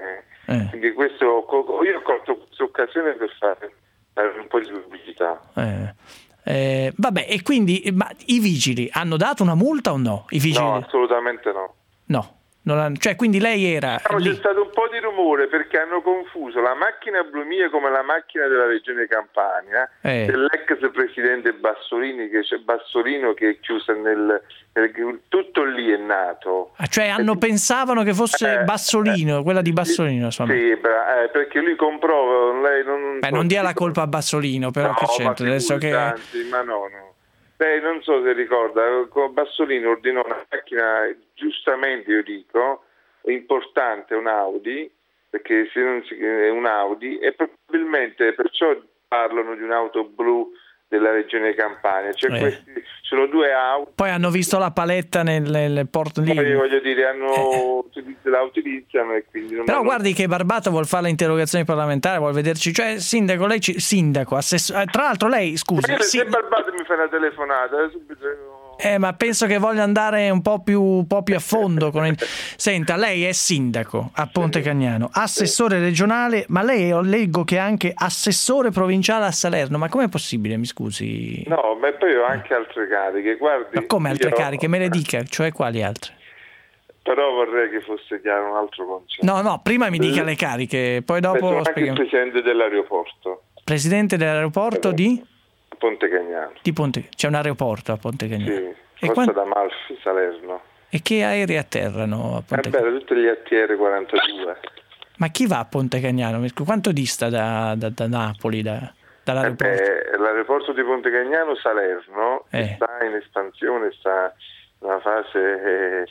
eh. quindi questo, io ho colto questa occasione per fare un po' di pubblicità. Eh. Eh, vabbè, e quindi ma i vigili hanno dato una multa o no? I vigili? No, assolutamente no. No. Non ha, cioè quindi lei era no, c'è stato un po' di rumore perché hanno confuso la macchina blu mia come la macchina della regione Campania, eh. dell'ex presidente Bassolini, che c'è Bassolino che è chiusa nel, nel tutto lì è nato. Ah, cioè hanno e, pensavano che fosse eh, Bassolino, eh, quella di Bassolino, insomma. Sì, beh, eh, perché lui comprò lei non Beh, non dia la colpa a Bassolino, però no, che c'entra adesso che tanti, ma no, no. Lei non so se ricorda, Bassolino ordinò una macchina, giustamente io dico, importante, un Audi, perché se non si, è un Audi, e probabilmente perciò parlano di un'auto blu della regione Campania, cioè eh. questi sono due Audi. Poi hanno visto la paletta nel, nel porto lì. Poi voglio dire, hanno, eh. la utilizzano e quindi non però hanno... guardi che Barbato vuol fare le interrogazioni parlamentari, vuol vederci, cioè sindaco, lei ci, sindaco, assessore, tra l'altro lei scusi. Ma sì, se Barbato mi fa una telefonata, subito... Eh, ma penso che voglia andare un po' più, un po' più a fondo. Con il... Senta, lei è sindaco a Ponte Cagnano, assessore regionale, ma lei leggo che è anche assessore provinciale a Salerno. Ma com'è possibile, mi scusi? No, ma poi ho anche altre cariche. Guardi, ma come altre io... cariche? Me le dica, cioè quali altre? Però vorrei che fosse chiaro un altro concetto. No, no, prima mi dica le cariche, poi dopo sono anche spieghiamo. il presidente dell'aeroporto. Presidente dell'aeroporto di? Ponte Cagnano. Di Ponte... C'è un aeroporto a Ponte Cagnano? Sì, e Costa quant... d'Amalfi, Salerno. E che aerei atterrano a Ponte Cagnano? Eh beh, tutti gli A T R quarantadue. Ma chi va a Ponte Cagnano? Quanto dista da, da, da Napoli, da, dall'aeroporto? Eh beh, l'aeroporto di Ponte Cagnano, Salerno, eh. sta in espansione, sta in una fase eh,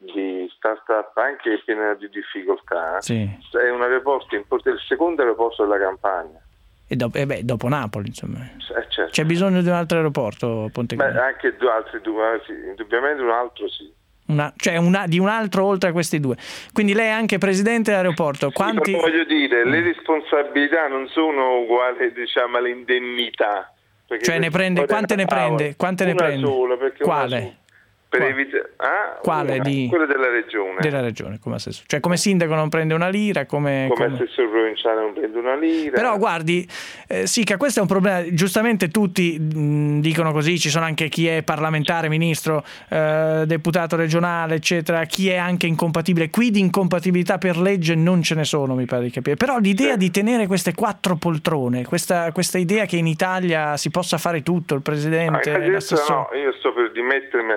di start-up anche piena di difficoltà. Sì. È un aeroporto, è il secondo aeroporto della Campania. E dopo, eh beh, dopo Napoli, insomma. Eh, certo. C'è bisogno di un altro aeroporto a Ponte Cagnano? Beh, anche due altri due, sì, indubbiamente un altro sì. Una, cioè una, di un altro oltre a questi due. Quindi lei è anche presidente dell'aeroporto. Quanti... Sì, voglio dire, le responsabilità non sono uguali, diciamo, alle indennità. Cioè ne prende, quante ne prende? Quante ne una prende? Sola, quale? Una sola. Per evitare... ah, quale? Una, di... quella della regione. Della regione, come assessore. Cioè come sindaco non prende una lira, come... Come, come... assessore provinciale non prende una lira. Però guardi, eh, sì, che questo è un problema, giustamente tutti mh, dicono così, ci sono anche chi è parlamentare, ministro, eh, deputato regionale, eccetera, chi è anche incompatibile. Qui di incompatibilità per legge non ce ne sono, mi pare di capire. Però l'idea sì. di tenere queste quattro poltrone, questa, questa idea che in Italia si possa fare tutto, il presidente, ah, l'assessore... No, io sto per dimettermi la settimana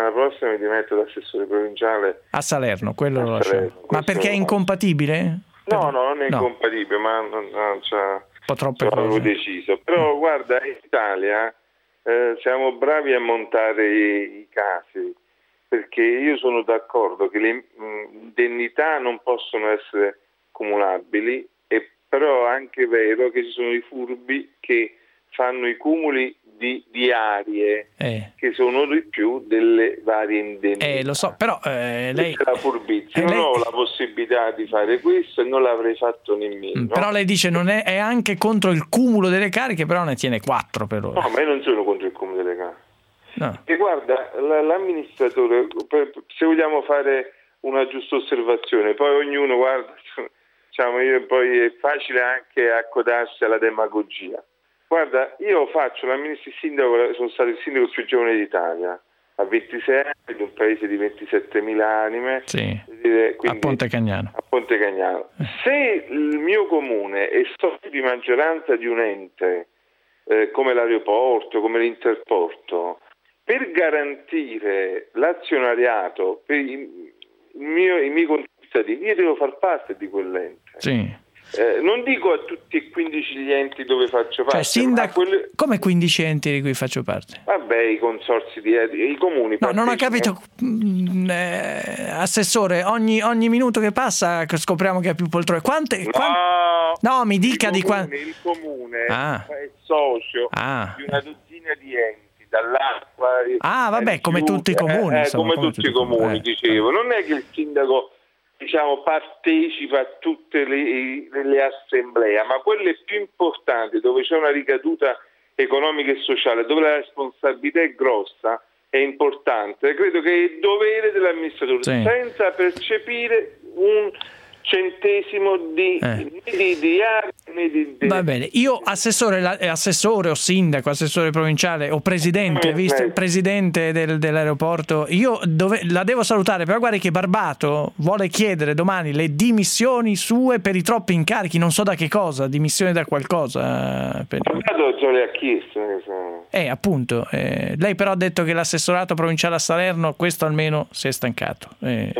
settimana prossima mi dimetto da assessore provinciale a Salerno, quello a lo lascio. Salerno. Ma perché è incompatibile? No, no, non è No. incompatibile, ma non, non c'è, Un po' troppe c'è cose. deciso. Però Mm. guarda, in Italia eh, siamo bravi a montare i, i casi, perché io sono d'accordo che le mh, indennità non possono essere cumulabili, e però è anche vero che ci sono i furbi che fanno i cumuli di, di aree Eh. che sono di più delle varie indennità. Eh, lo so, però eh, lei... Questa è la furbizia. eh, Non lei- ho la possibilità di fare questo e non l'avrei fatto nemmeno. Mm, Però lei dice non è, è anche contro il cumulo delle cariche, però ne tiene quattro per ora. No, ma io non sono contro il cumulo delle case. No. E guarda, la- l'amministratore, per- se vogliamo fare una giusta osservazione, poi ognuno, guarda, diciamo, io, poi è facile anche accodarsi alla demagogia. Guarda, io faccio l'amministratore sindaco, sono stato il sindaco più giovane d'Italia, a ventisei anni, di un paese di ventisettemila anime, Sì. dire, A quindi- Ponte Cagnano. a Ponte Cagnano. Se il mio comune è socio di maggioranza di un ente eh, come l'aeroporto, come l'Interporto, per garantire l'azionariato per i, il mio, i miei concittadini, io devo far parte di quell'ente. Sì. Eh, non dico a tutti e quindici gli enti dove faccio parte, Cioè, sindaco, ma quelle- come quindici enti di cui faccio parte? vabbè, i consorzi di i comuni. No, non ho partecipano. capito, mm, eh, assessore, ogni, ogni minuto che passa scopriamo che ha più poltrone. Quante, No, quan- no, mi dica il di comune, quanto. il comune Ah. è socio Ah. di una dozzina di enti, dall'acqua. Ah, vabbè, ai come rifiuti, tutti i comuni, eh, eh, insomma, come, come tutti i tutti i comuni, comuni, eh. dicevo. Non è che il sindaco, diciamo, partecipa a tutte le, le assemblee, ma quelle più importanti, dove c'è una ricaduta economica e sociale, dove la responsabilità è grossa, è importante. Credo che è il dovere dell'amministratore, Sì. senza percepire un centesimo di, Eh. né di, di area né di, di Va bene, io assessore, la- eh, assessore o sindaco, assessore provinciale o presidente, Eh, visto eh. il presidente del- dell'aeroporto, io dove- la devo salutare, però guardi che Barbato vuole chiedere domani le dimissioni sue per i troppi incarichi, non so da che cosa, dimissioni da qualcosa. eh, per- Vado già le ha chiesto. eh, sono- Eh, appunto, eh, lei però ha detto che l'assessorato provinciale a Salerno, questo almeno si è stancato. Eh,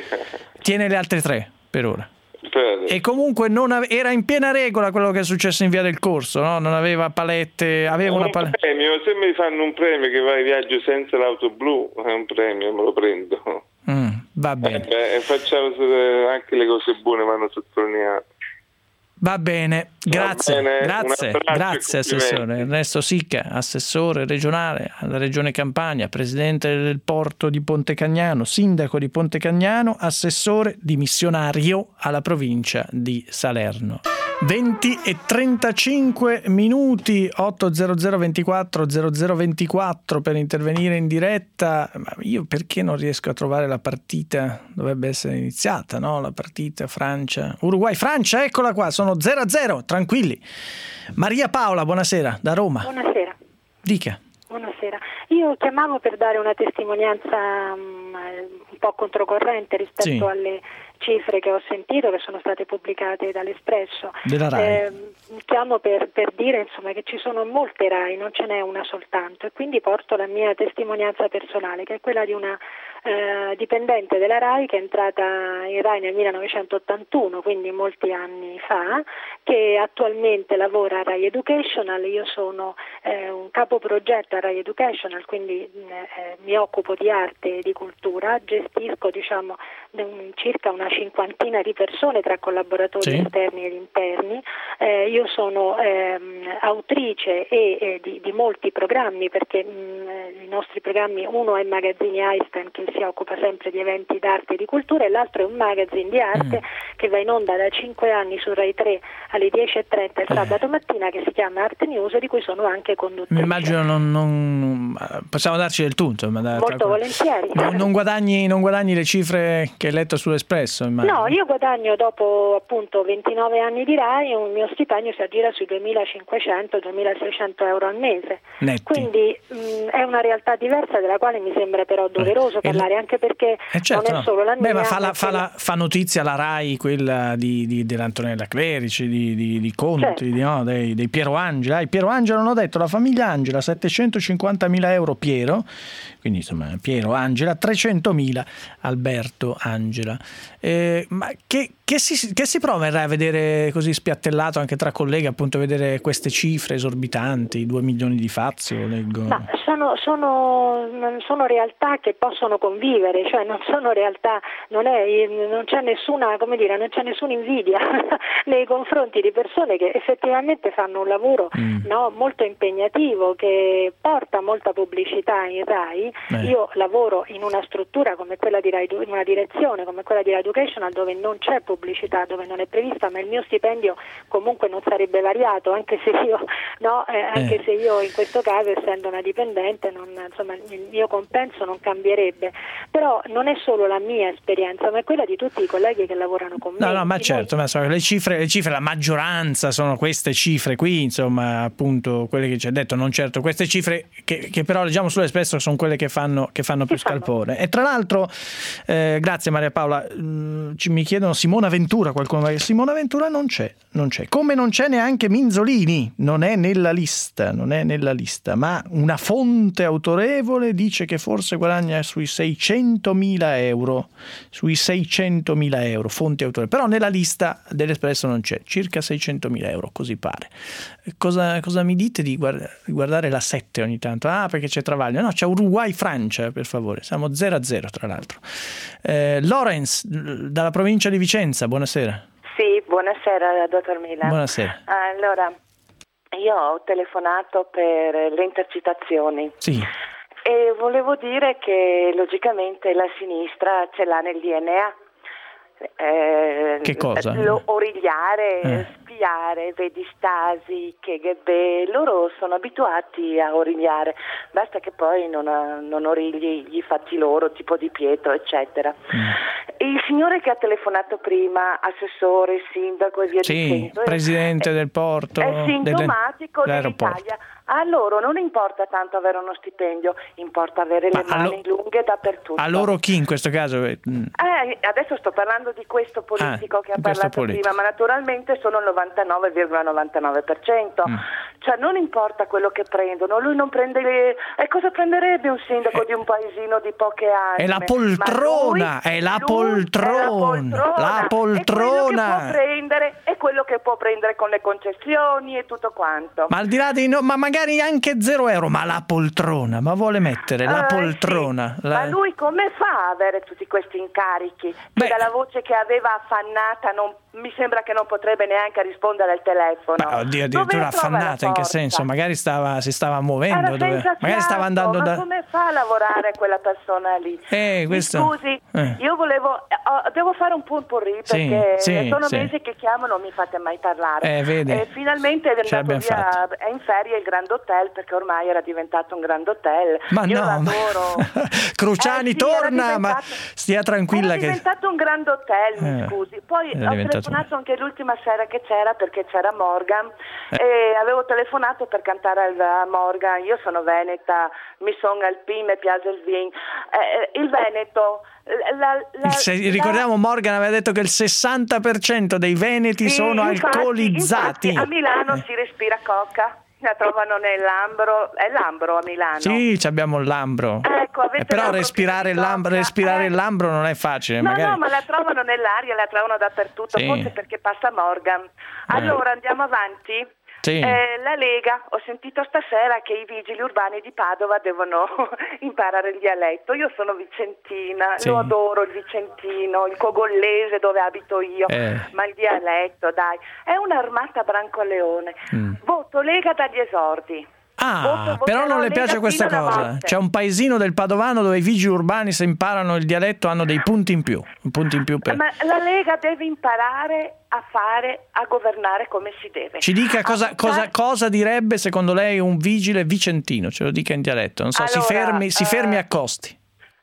tiene le altre tre per ora. Per- E comunque non ave- era in piena regola quello che è successo in via del Corso, no? Non aveva palette, aveva una un paletta. premio, se mi fanno un premio che va in viaggio senza l'auto blu, è un premio, me lo prendo. Mm, va bene. Eh, e facciamo eh, anche le cose buone vanno sottolineate. Va bene, grazie, bene, un grazie, abbraccio e grazie assessore complimenti. Ernesto Sicca, assessore regionale alla Regione Campania, presidente del porto di Ponte Cagnano, sindaco di Ponte Cagnano, assessore dimissionario alla provincia di Salerno. venti e trentacinque minuti, otto zero zero ventiquattro zero zero ventiquattro per intervenire in diretta. Ma io perché non riesco a trovare la partita? Dovrebbe essere iniziata, no? La partita Francia, Uruguay, Francia, eccola qua, sono zero a zero, tranquilli. Maria Paola, buonasera, da Roma. Buonasera. Dica. Buonasera. Io chiamavo per dare una testimonianza um, un po' controcorrente rispetto Sì. alle cifre che ho sentito, che sono state pubblicate dall'Espresso. Della Rai. Eh, chiamo per, per dire insomma, che ci sono molte Rai, non ce n'è una soltanto, e quindi porto la mia testimonianza personale, che è quella di una eh, dipendente della Rai che è entrata in Rai nel millenovecentottantuno, quindi molti anni fa, che attualmente lavora a Rai Educational. Io sono eh, un capoprogetto a Rai Educational, quindi eh, mi occupo di arte e di cultura, gestisco diciamo un, circa una cinquantina di persone tra collaboratori Sì. esterni ed interni. Eh, io sono ehm, autrice e, e di, di molti programmi, perché mh, i nostri programmi, uno è Magazzini Einstein, che si occupa sempre di eventi d'arte e di cultura, e l'altro è un magazine di arte mm. che va in onda da cinque anni su Rai tre alle dieci e trenta il sabato mattina, che si chiama Art News, di cui sono anche conduttrice. Mi immagino non, non- possiamo darci del tu, insomma, da- Molto tra- volentieri. non, non guadagni, non guadagni le cifre che hai letto sull'Espresso, immagino. No, io guadagno dopo appunto ventinove anni di Rai, un mio stipendio si aggira sui duemilacinquecento duemilaseicento euro al mese. Netti. Quindi mh, è una realtà diversa, della quale mi sembra però doveroso E parlare parlare, anche perché eh certo, non è no. solo la mia. Beh, ma fa, la, fa, la, fa notizia la RAI, quella di, di, dell'Antonella Clerici, di, di, di Conti, certo. di, no, dei, dei Piero Angela. I Piero Angela hanno detto la famiglia Angela settecentocinquantamila euro Piero, quindi insomma Piero Angela, trecentomila Alberto Angela. Eh, ma che, che, si, che si prova a vedere così spiattellato anche tra colleghi, appunto, a vedere queste cifre esorbitanti, due milioni di Fazio, leggo. Ma sono, sono, sono realtà che possono convivere, cioè non sono realtà, non, è, non c'è nessuna, come dire, non c'è nessuna invidia nei confronti di persone che effettivamente fanno un lavoro mm. no, molto impegnativo, che porta molta pubblicità in RAI. Eh. Io lavoro in una struttura come quella di Rai, in una direzione come quella di Rai Educational, dove non c'è pubblicità, dove non è prevista, ma il mio stipendio comunque non sarebbe variato, anche se io no, eh, anche eh. se io in questo caso, essendo una dipendente, non, insomma, il mio compenso non cambierebbe. Però non è solo la mia esperienza, ma è quella di tutti i colleghi che lavorano con me. No, no, ma certo, ma so, le cifre, le cifre, la maggioranza sono queste cifre qui, insomma, appunto, quelle che ci ha detto, non certo queste cifre che, che però leggiamo sull'Espresso sono quelle che fanno, che fanno più scalpore. E tra l'altro, eh, grazie Maria Paola, mh, ci, mi chiedono Simona Ventura, qualcuno, Simona Ventura non c'è, non c'è, come non c'è neanche Minzolini, non è nella lista, non è nella lista, ma una fonte autorevole dice che forse guadagna sui seicentomila euro, sui seicentomila euro, fonte autorevole, però nella lista dell'Espresso non c'è, circa seicentomila euro, così pare. Cosa, cosa mi dite di guardare la sette ogni tanto? Ah, perché c'è Travaglio, no, c'è Uruguay-Francia, per favore, siamo zero a zero tra l'altro. Eh, Lorenz, dalla provincia di Vicenza, buonasera. Sì, buonasera dottor Milan. Buonasera. Allora, io ho telefonato per le intercettazioni. Sì. E volevo dire che logicamente la sinistra ce l'ha nel D N A. Eh, che cosa? Lo origliare, eh. spiare, vedi Stasi, K G B, loro sono abituati a origliare, basta che poi non, non origli gli fatti loro, tipo Di Pietro, eccetera. Mm. Il signore che ha telefonato prima, assessore, sindaco e via sì, dicendo, presidente è, del porto, è sintomatico delle, dell'Italia. A loro non importa tanto avere uno stipendio, importa avere Ma le mani lo... lunghe dappertutto. A loro chi in questo caso? Mm. Eh, adesso sto parlando di questo politico ah, che ha parlato prima, ma naturalmente sono il novantanove virgola novantanove per cento. Mm. Cioè non importa quello che prendono, lui non prende le... E cosa prenderebbe un sindaco eh. di un paesino di poche anime? È la poltrona, lui, è, la poltrona è la poltrona, la poltrona. E quello che può prendere è quello che può prendere con le concessioni e tutto quanto. Ma al di là di no, ma magari anche zero euro, ma la poltrona, ma vuole mettere la uh, poltrona. Sì. La... Ma lui come fa a avere tutti questi incarichi? Che dalla voce che aveva affannata non, mi sembra che non potrebbe neanche rispondere al telefono. Ma oddio, addirittura affannata, in che senso? Magari stava, si stava muovendo, dove... magari stava andando ma da... come fa a lavorare quella persona lì? Eh, questo... Scusi, eh. io volevo, oh, devo fare un punpurri perché sì, sì, sono sì. mesi che chiamo, non mi fate mai parlare. Eh, vedi. E finalmente è andato via, è in ferie il Grand Hotel, perché ormai era diventato un Grand Hotel. Ma io no, l'adoro. Ma... Cruciani eh, sì, torna, ma stia tranquilla. Era che... diventato un Grand Hotel, mi eh, scusi. Poi ho telefonato un... anche l'ultima sera che c'era, perché c'era Morgan, eh. e avevo telefonato per cantare a Morgan. Io sono veneta, mi sono alpin, mi piace il vin. Eh, il Veneto... La, la, il se- la... Ricordiamo, Morgan aveva detto che il sessanta per cento dei veneti sì, sono infatti, alcolizzati. Infatti, a Milano eh. si respira coca. La trovano nell'Ambro, è l'Ambro a Milano. Sì, abbiamo il Lambro. Ecco, avete eh, però respirare il Lambro, respirare eh. il Lambro non è facile. No, magari... no, ma la trovano nell'aria, la trovano dappertutto, sì. Forse perché passa Morgan. Allora, eh. andiamo avanti. Sì. Eh, la Lega, ho sentito stasera che i vigili urbani di Padova devono imparare il dialetto. Io sono vicentina, sì. Lo adoro il vicentino, il cogollese dove abito io, eh. ma il dialetto, dai, è un'armata Brancoleone. Mm. Voto Lega dagli esordi. Ah, voto, però non le piace questa cosa. C'è un paesino del Padovano dove i vigili urbani, se imparano il dialetto, hanno dei punti in più. Punti in più per... Ma la Lega deve imparare a fare, a governare come si deve. Ci dica cosa, cosa, cosa direbbe secondo lei un vigile vicentino, ce lo dica in dialetto. Non so, allora, si fermi, si fermi eh, a Costi.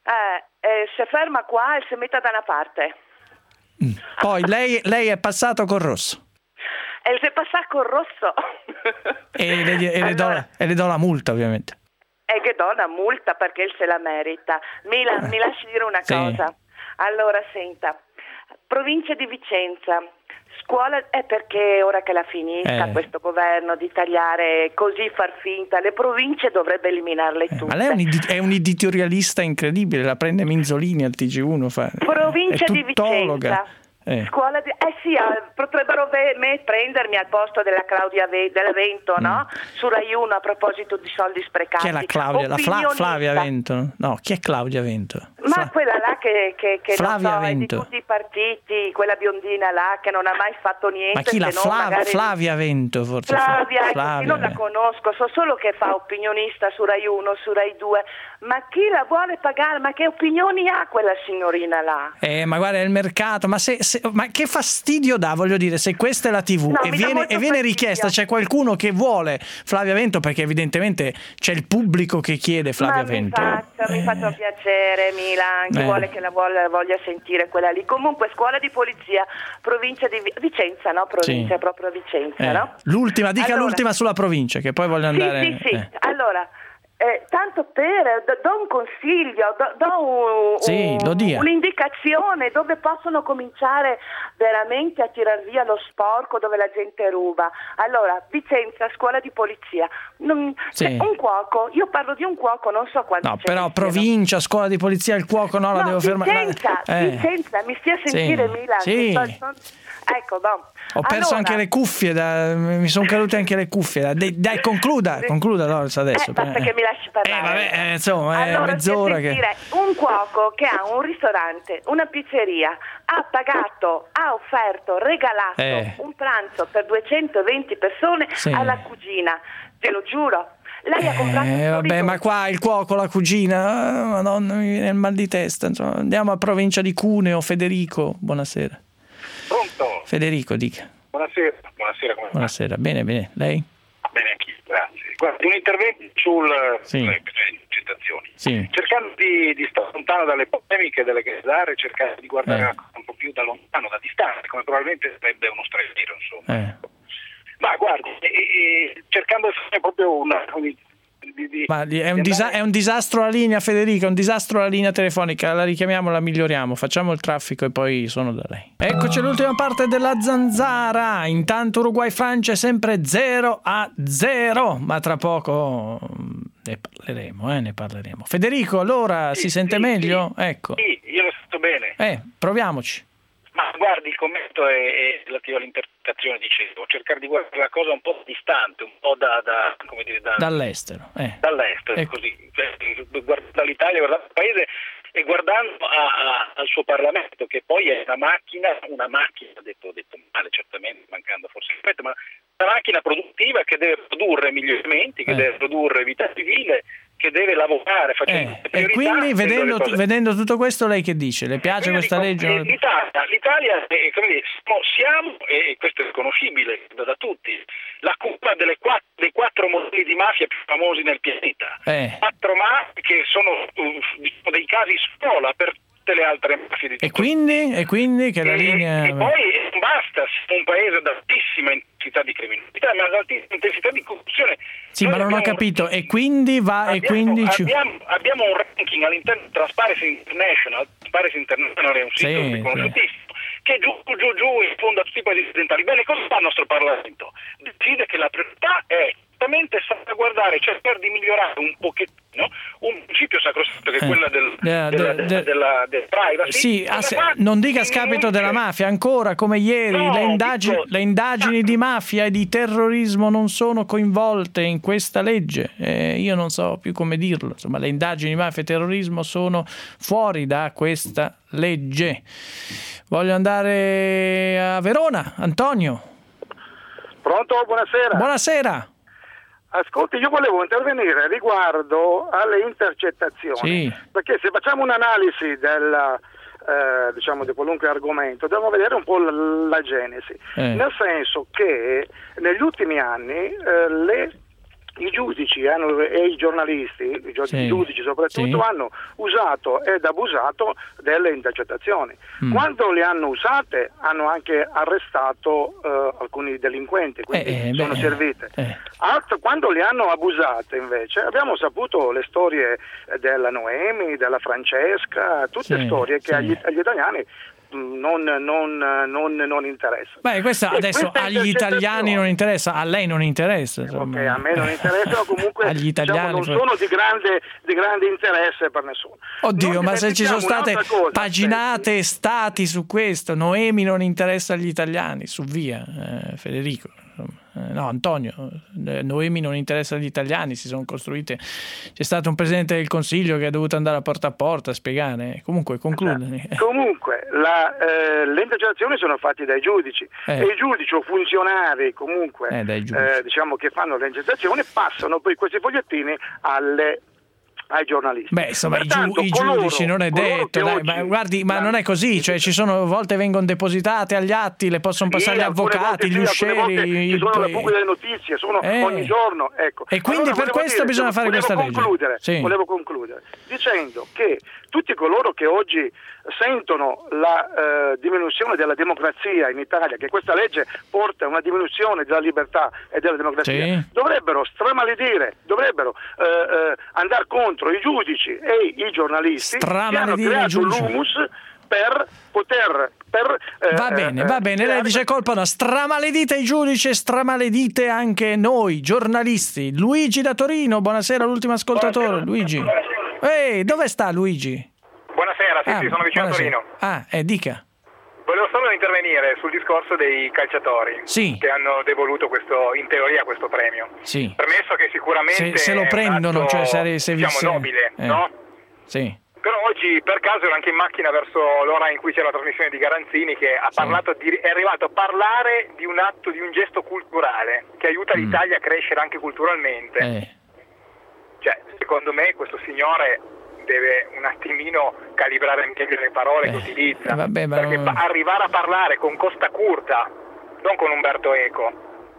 Eh, eh, si ferma qua e si metta da una parte. Mm. Poi lei, lei è passato col rosso. E se passa col rosso e, le, e, allora, le do, e le do la multa, ovviamente. e che do una multa perché se la merita. Mi, la, mi lasci dire una sì. cosa. Allora, senta, provincia di Vicenza, scuola è perché ora che la finisca eh. questo governo di tagliare così, far finta, le province dovrebbe eliminarle tutte. Ma lei è un, ed- è un editorialista incredibile, la prende Minzolini al T G uno. Fa, provincia è di Vicenza. Eh. Scuola di... eh sì, eh, potrebbero ve- me prendermi al posto della Claudia Ve- del Vento, mm. no? Su Rai uno a proposito di soldi sprecati. Chi è la Claudia? La Fla- Flavia Vento? No, chi è Claudia Vento? Ma Fla- quella là che, che, che Flavia non so, è di Vento. tutti i partiti, quella biondina là che non ha mai fatto niente. Ma chi la se non Flav- magari... Flavia Vento forse? Flavia, ecco, Flavia. sì, non la conosco, so solo che fa opinionista su Rai uno, su Rai due. Ma chi la vuole pagare? Ma che opinioni ha quella signorina là? Eh, ma guarda, è il mercato, ma, se, se, ma che fastidio dà, voglio dire, se questa è la tivù No, e, mi dà viene, molto e viene fastidio. richiesta, c'è qualcuno che vuole Flavia Vento, perché evidentemente c'è il pubblico che chiede Flavia Ma Vento. Mi faccia, eh. mi faccia piacere, Milan, chi Eh. vuole che la voglia, voglia sentire quella lì. Comunque, scuola di polizia, provincia di Vi- Vicenza, no? Provincia, Sì. proprio Vicenza, Eh, no? L'ultima, dica Allora- l'ultima sulla provincia, che poi voglio andare... Sì, sì, sì. eh. Allora, eh, tanto per, do, do un consiglio, do, do un, Sì, un- lo dia. un'indicazione dove possono cominciare veramente a tirar via lo sporco, dove la gente ruba. Allora, Vicenza, scuola di polizia. Non, Sì. cioè, un cuoco, io parlo di un cuoco, non so quanti No, ce però ne siano. provincia, scuola di polizia, il cuoco no, la No, devo fermare. Vicenza, Ma- eh. Vicenza, mi stia a sentire, Sì, Milan. sì. Sto- sto- Ecco, no. Ho perso Allora- anche le cuffie, da- mi sono cadute anche le cuffie. Da- dai, dai, concluda, concluda Lorenzo adesso. Eh, basta che mi lasci parlare. Eh, vabbè, eh, insomma, è allora, mezz'ora per che... sentire, un cuoco che ha un ristorante, una pizzeria, ha pagato, ha offerto, regalato Eh. un pranzo per duecentoventi persone Sì. alla cugina, te lo giuro. Lei ha comprato Eh, un vabbè, ridotto. ma qua il cuoco, la cugina, ah, madonna, mi viene il mal di testa. Insomma. Andiamo a provincia di Cuneo. Federico, buonasera. Pronto? Federico, dica. Buonasera. Buonasera, come va? Buonasera, bene, bene. Lei? Bene anch'io, grazie. Guardi, un intervento sul Sì. sulle intercettazioni. Sì. Cercando di, di stare lontano dalle polemiche delle gare, cercare di guardare Eh. un po' più da lontano, da distante, come probabilmente sarebbe uno straniero, insomma. Eh. Ma guardi, e, e, cercando di fare proprio una... un- di, di, Ma è un, di disa- andare- è un disastro la linea, Federica, è un disastro la linea telefonica. La richiamiamo, la miglioriamo, facciamo il traffico e poi sono da lei. Eccoci all'ultima parte della zanzara. Intanto Uruguay-Francia è sempre zero a zero, ma tra poco ne parleremo, eh, ne parleremo. Federico, allora Sì, si sente sì, meglio? sì. Ecco. Sì, io lo sento bene. Eh, proviamoci. Ma guardi, il commento è, è relativo all'interpretazione, dicevo, cercare di guardare la cosa un po' distante, un po' da, da come dire, da, Dall'estero. Eh. dall'estero, Ecco. così, cioè, guardando dall'Italia, guardando il paese e guardando a, a, al suo Parlamento, che poi è una macchina, una macchina, detto, detto male certamente, mancando forse rispetto, ma una macchina produttiva che deve produrre miglioramenti, che Eh. deve produrre vita civile, che deve lavorare facendo Eh, priorità, e quindi facendo le vedendo, cose. vedendo tutto questo, lei che dice? Le piace Quindi questa dico, legge? eh, L'Italia, l'Italia è, come dire, siamo, siamo, e questo è riconoscibile da tutti, la culla delle quattro, dei quattro modelli di mafia più famosi nel pianeta. Eh. Quattro mafie che sono uh, diciamo, dei casi scuola per tutte le altre mafie di tutto E quindi, e quindi che la e, linea... e poi non basta, siamo un paese ad altissima intensità di criminalità, ma ad altissima intensità di corruzione. Sì, Noi ma non ho abbiamo- capito. E quindi va... E Abbiamo, quindi ci... abbiamo, abbiamo un ranking all'interno di Transparency International. Transparency International è un sito Sì, riconosciutissimo che giù giù giù in fondo a tutti i paesi occidentali. Bene, cosa fa il nostro Parlamento? Decide che la priorità è esattamente salvaguardare, cercare di migliorare un pochettino un principio sacrosanto che è Eh. quello del, Eh, della, de- della, de- della, del privacy. Sì, Cosa ah, se- fa? non dica a scapito della mafia, ancora come ieri No, le, indagini, dico- le indagini di mafia e di terrorismo non sono coinvolte in questa legge. Eh, io non so più come dirlo, insomma le indagini di mafia e terrorismo sono fuori da questa legge. Voglio andare a Verona, Antonio. Pronto? Buonasera. Buonasera. Ascolti, io volevo intervenire riguardo alle intercettazioni, Sì. perché se facciamo un'analisi del, eh, diciamo, di qualunque argomento, dobbiamo vedere un po' la, la genesi, Eh. nel senso che negli ultimi anni eh, le i giudici hanno, e i giornalisti, i sì. giudici soprattutto, sì. hanno usato ed abusato delle intercettazioni. Mm. Quando le hanno usate hanno anche arrestato uh, alcuni delinquenti, quindi eh, sono beh, servite. Eh. Altro, quando le hanno abusate invece abbiamo saputo le storie della Noemi, della Francesca, tutte sì, storie che sì. agli, agli italiani Non, non, non, non interessa. Beh, questa e adesso questa agli italiani non interessa, a lei non interessa. Ok, a me non interessa, comunque agli italiani diciamo, non sono di grande, di grande interesse per nessuno. Oddio, non ma se ci sono state cosa, paginate e stati su questo, Noemi non interessa agli italiani, su via, eh, Federico. No, Antonio, Noemi non interessa agli italiani, si sono costruite, c'è stato un presidente del Consiglio che è dovuto andare a porta a porta a spiegare. Comunque concludere. Comunque la, eh, le intercettazioni sono fatte dai giudici eh. e i giudici o funzionari comunque eh, dai eh, diciamo che fanno le intercettazioni passano poi questi fogliettini alle ai giornalisti. Beh, insomma, Pertanto, i, giu- i giudici non è detto, dai, oggi, ma guardi, ma non è così, cioè ci sono volte vengono depositate agli atti, le possono passare sì, gli avvocati, volte, gli sì, uscieri, ci sono i... le delle notizie, sono eh. ogni giorno, ecco. E quindi allora, per questo dire, bisogna fare questa concludere, legge. Sì. Volevo concludere dicendo che tutti coloro che oggi sentono la eh, diminuzione della democrazia in Italia, che questa legge porta a una diminuzione della libertà e della democrazia, sì. dovrebbero stramaledire, dovrebbero eh, eh, andare contro i giudici e i giornalisti che hanno creato l'humus per poter per, eh, va bene, va bene, eh, lei dice colpa no, stramaledite i giudici e stramaledite anche noi giornalisti. Luigi da Torino, buonasera, l'ultimo ascoltatore. Luigi, ehi, dove sta Luigi? Buonasera, sì, ah, sì, sono vicino buonasera. a Torino. Ah, eh, dica. Volevo solo intervenire sul discorso dei calciatori sì. che hanno devoluto questo, in teoria questo premio. Sì. Premesso che sicuramente se, se lo prendono, atto, cioè se, se diciamo se, nobile, eh. no? Sì. Però oggi per caso ero anche in macchina verso l'ora in cui c'era la trasmissione di Garanzini che ha sì. parlato di, è arrivato a parlare di un atto, di un gesto culturale che aiuta mm. l'Italia a crescere anche culturalmente. Eh. Cioè, secondo me questo signore deve un attimino calibrare meglio le parole eh, che utilizza, eh, vabbè, perché non... arrivare a parlare con Costa Curta, non con Umberto Eco,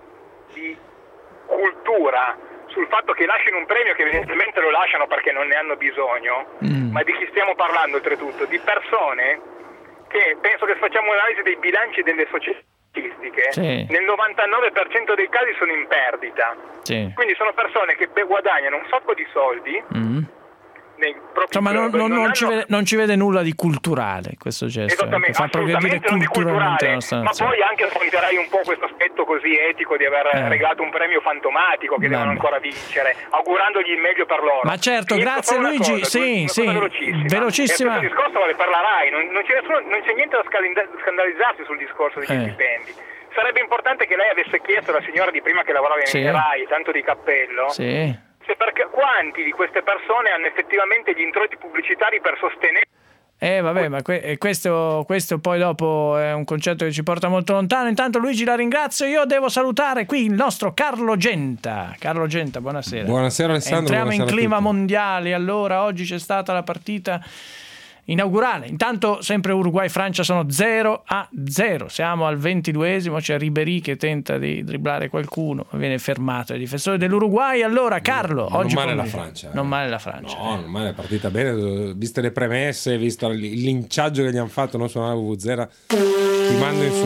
di cultura, sul fatto che lasciano un premio che evidentemente lo lasciano perché non ne hanno bisogno, mm. ma di chi stiamo parlando oltretutto? Di persone che penso che se facciamo un'analisi dei bilanci delle società statistiche, sì. nel novantanove per cento dei casi sono in perdita, sì. quindi sono persone che guadagnano un sacco di soldi. Mm. Nei propri Insomma, non, non, non, hanno... ci vede, non ci vede nulla di culturale questo gesto, esattamente, fa progredire culturalmente la nostra ma nazione. poi anche smonterai un po' questo aspetto così etico di aver eh. regalato un premio fantomatico che Vabbè. devono ancora vincere, augurandogli il meglio per loro. Ma certo, Finisco grazie Luigi, cosa, sì, una sì, cosa velocissima. velocissima. E questo discorso vale per la RAI, non, non, c'è, nessuno, non c'è niente da scandalizzarsi sul discorso degli eh. stipendi. Sarebbe importante che lei avesse chiesto alla signora di prima che lavorava in sì. RAI, tanto di cappello, sì. se perché quanti di queste persone hanno effettivamente gli introiti pubblicitari per sostenere. Eh vabbè, ma que- questo, questo poi dopo è un concetto che ci porta molto lontano. Intanto Luigi la ringrazio, io devo salutare qui il nostro Carlo Genta. Carlo Genta, buonasera. Buonasera Alessandro. Entriamo buonasera in clima mondiale, allora oggi c'è stata la partita inaugurale. Intanto sempre Uruguay-Francia sono zero a zero, siamo al ventiduesimo, c'è Ribéry che tenta di dribblare qualcuno, viene fermato dai difensori dell'Uruguay. Allora Carlo, non oggi male la Francia. Non male la Francia. No, non male, è partita bene, viste le premesse, visto il linciaggio che gli hanno fatto, non suonava Vuvuzela, ti mando in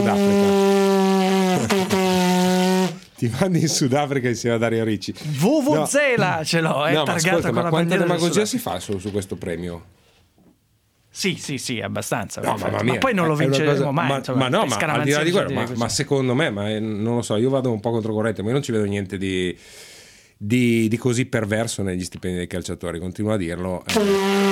Sudafrica. Ti mandi in Sudafrica insieme a Dario Ricci. Vuvuzela no. ce l'ho, è no, targata ma ascolta, con ma la quanta bandiera demagogia si fa su, su questo premio? Sì, sì, sì, abbastanza. No, ma, ma poi non lo vinceremo cosa, mai. Ma, insomma, ma no, ma al di là di quello, ma, ma secondo me, ma non lo so, io vado un po' controcorrente, ma io non ci vedo niente di, di, di così perverso negli stipendi dei calciatori, continuo a dirlo. Eh,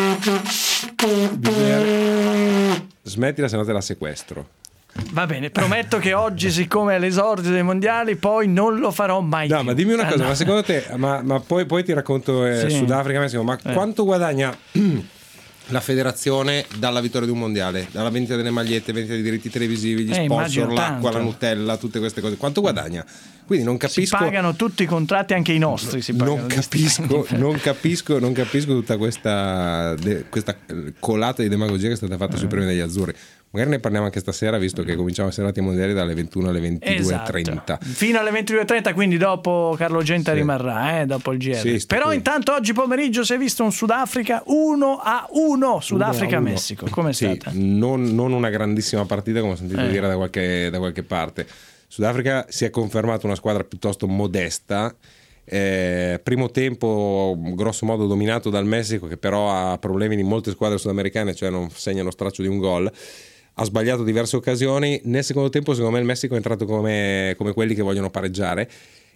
bisogna... Smettila, se no te la sequestro. Va bene, prometto che oggi, siccome è l'esordio dei mondiali, poi non lo farò mai no, più. Ma dimmi una cosa, ah, no. ma secondo te, ma, ma poi, poi ti racconto eh, sì. Sudafrica, Messico, ma eh. quanto guadagna la federazione dalla vittoria di un mondiale, dalla vendita delle magliette, vendita dei diritti televisivi, gli eh, sponsor, l'acqua, tanto. la Nutella, tutte queste cose? Quanto guadagna? Quindi non capisco. Si pagano tutti i contratti, anche i nostri. Si non, capisco, non capisco, non capisco tutta questa, de, questa colata di demagogia che è stata fatta sui premi degli azzurri. Magari ne parliamo anche stasera, visto che cominciamo a serate mondiali dalle ventuno alle ventidue e trenta. Esatto. Fino alle ventidue e trenta, quindi dopo Carlo Genta sì. rimarrà, eh, dopo il G R. Sì, Però qui. Intanto oggi pomeriggio si è visto un Sudafrica uno a uno, Sudafrica-Messico. Come è sì, stata? Non, non una grandissima partita, come ho sentito eh. dire da qualche, da qualche parte. Sudafrica si è confermata una squadra piuttosto modesta. Eh, primo tempo grosso modo dominato dal Messico, che però ha problemi di molte squadre sudamericane, cioè non segna lo straccio di un gol. Ha sbagliato diverse occasioni. Nel secondo tempo secondo me il Messico è entrato come, come quelli che vogliono pareggiare,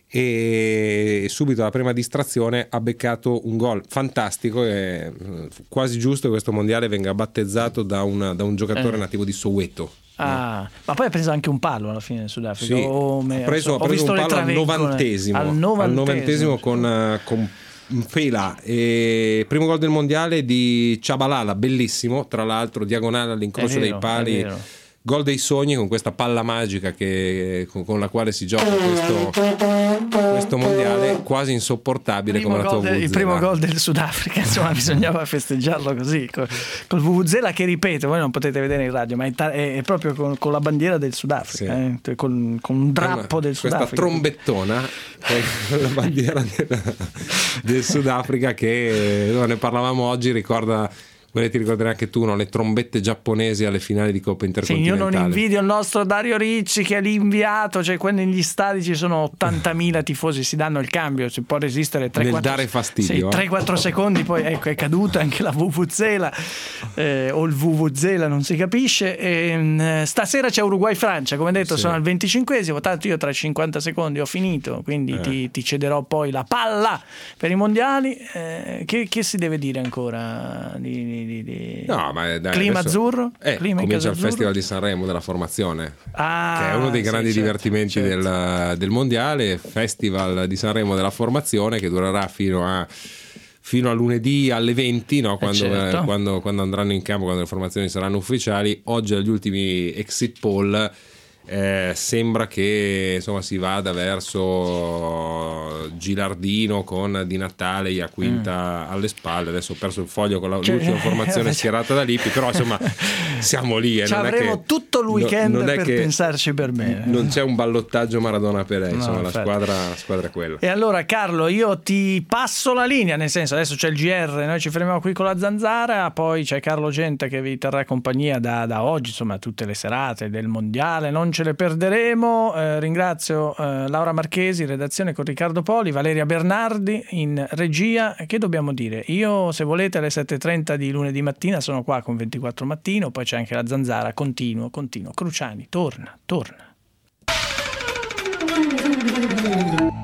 e subito alla prima distrazione ha beccato un gol fantastico. E quasi giusto che questo mondiale venga battezzato da, una, da un giocatore eh. nativo di Soweto. Ah, no? Ma poi ha preso anche un palo alla fine in Sudafrica. Sì, oh, ha preso, ha preso un palo al novantesimo, al novantesimo, al novantesimo con, con Fela, e primo gol del mondiale di Chabalala, bellissimo, tra l'altro diagonale all'incrocio vero, dei pali, gol dei sogni con questa palla magica che, con, con la quale si gioca questo, questo mondiale, quasi insopportabile come la tua del, il primo gol del Sudafrica, insomma bisognava festeggiarlo così col, col vuvuzela, che ripeto voi non potete vedere in radio, ma è, è, è proprio con, con la bandiera del Sudafrica, sì. eh, con, con un drappo del questa Sudafrica, questa trombettona con la bandiera del, del Sudafrica, che no, ne parlavamo oggi, ricorda. Quelle ti ricorderai anche tu, no? Le trombette giapponesi alle finali di Coppa Intercontinentale. Sì, io non invidio il nostro Dario Ricci che è l'inviato, cioè quando negli stadi ci sono ottantamila tifosi, si danno il cambio, si può resistere tre quattro dare fastidio, sì, tre quattro secondi, poi ecco è caduta anche la vuvuzela eh, o il vuvuzela, non si capisce. E, stasera c'è Uruguay-Francia, come detto, sì. sono al venticinquesimo, tanto io tra cinquanta secondi ho finito, quindi eh. ti, ti cederò poi la palla per i mondiali. Eh, che, che si deve dire ancora di Di, di... No, ma dai, clima adesso... azzurro eh, clima comincia il azzurro. Festival di Sanremo della formazione, ah, che è uno dei grandi sì, divertimenti certo, certo. Del, del mondiale. Festival di Sanremo della formazione che durerà fino a fino a lunedì alle venti, no? quando, eh certo. eh, quando, quando andranno in campo, quando le formazioni saranno ufficiali. Oggi agli ultimi exit poll Eh, sembra che insomma si vada verso Gilardino con Di Natale e Iaquinta mm. alle spalle. Adesso ho perso il foglio con la, cioè, l'ultima formazione schierata da Lippi, però insomma siamo lì e non avremo è che, tutto il weekend no, per pensarci per bene. Non c'è un ballottaggio Maradona per lei, no, insomma la squadra, la squadra è quella. E allora Carlo, io ti passo la linea, nel senso adesso c'è il G R, noi ci fermiamo qui con la Zanzara, poi c'è Carlo Genta che vi terrà compagnia da, da oggi, insomma tutte le serate del mondiale, non ce le perderemo. Eh, ringrazio eh, Laura Marchesi, redazione con Riccardo Poli, Valeria Bernardi in regia. Che dobbiamo dire? Io, se volete, alle sette e trenta di lunedì mattina sono qua con ventiquattro Mattino, poi c'è anche la Zanzara, continuo, continuo. Cruciani, torna, torna.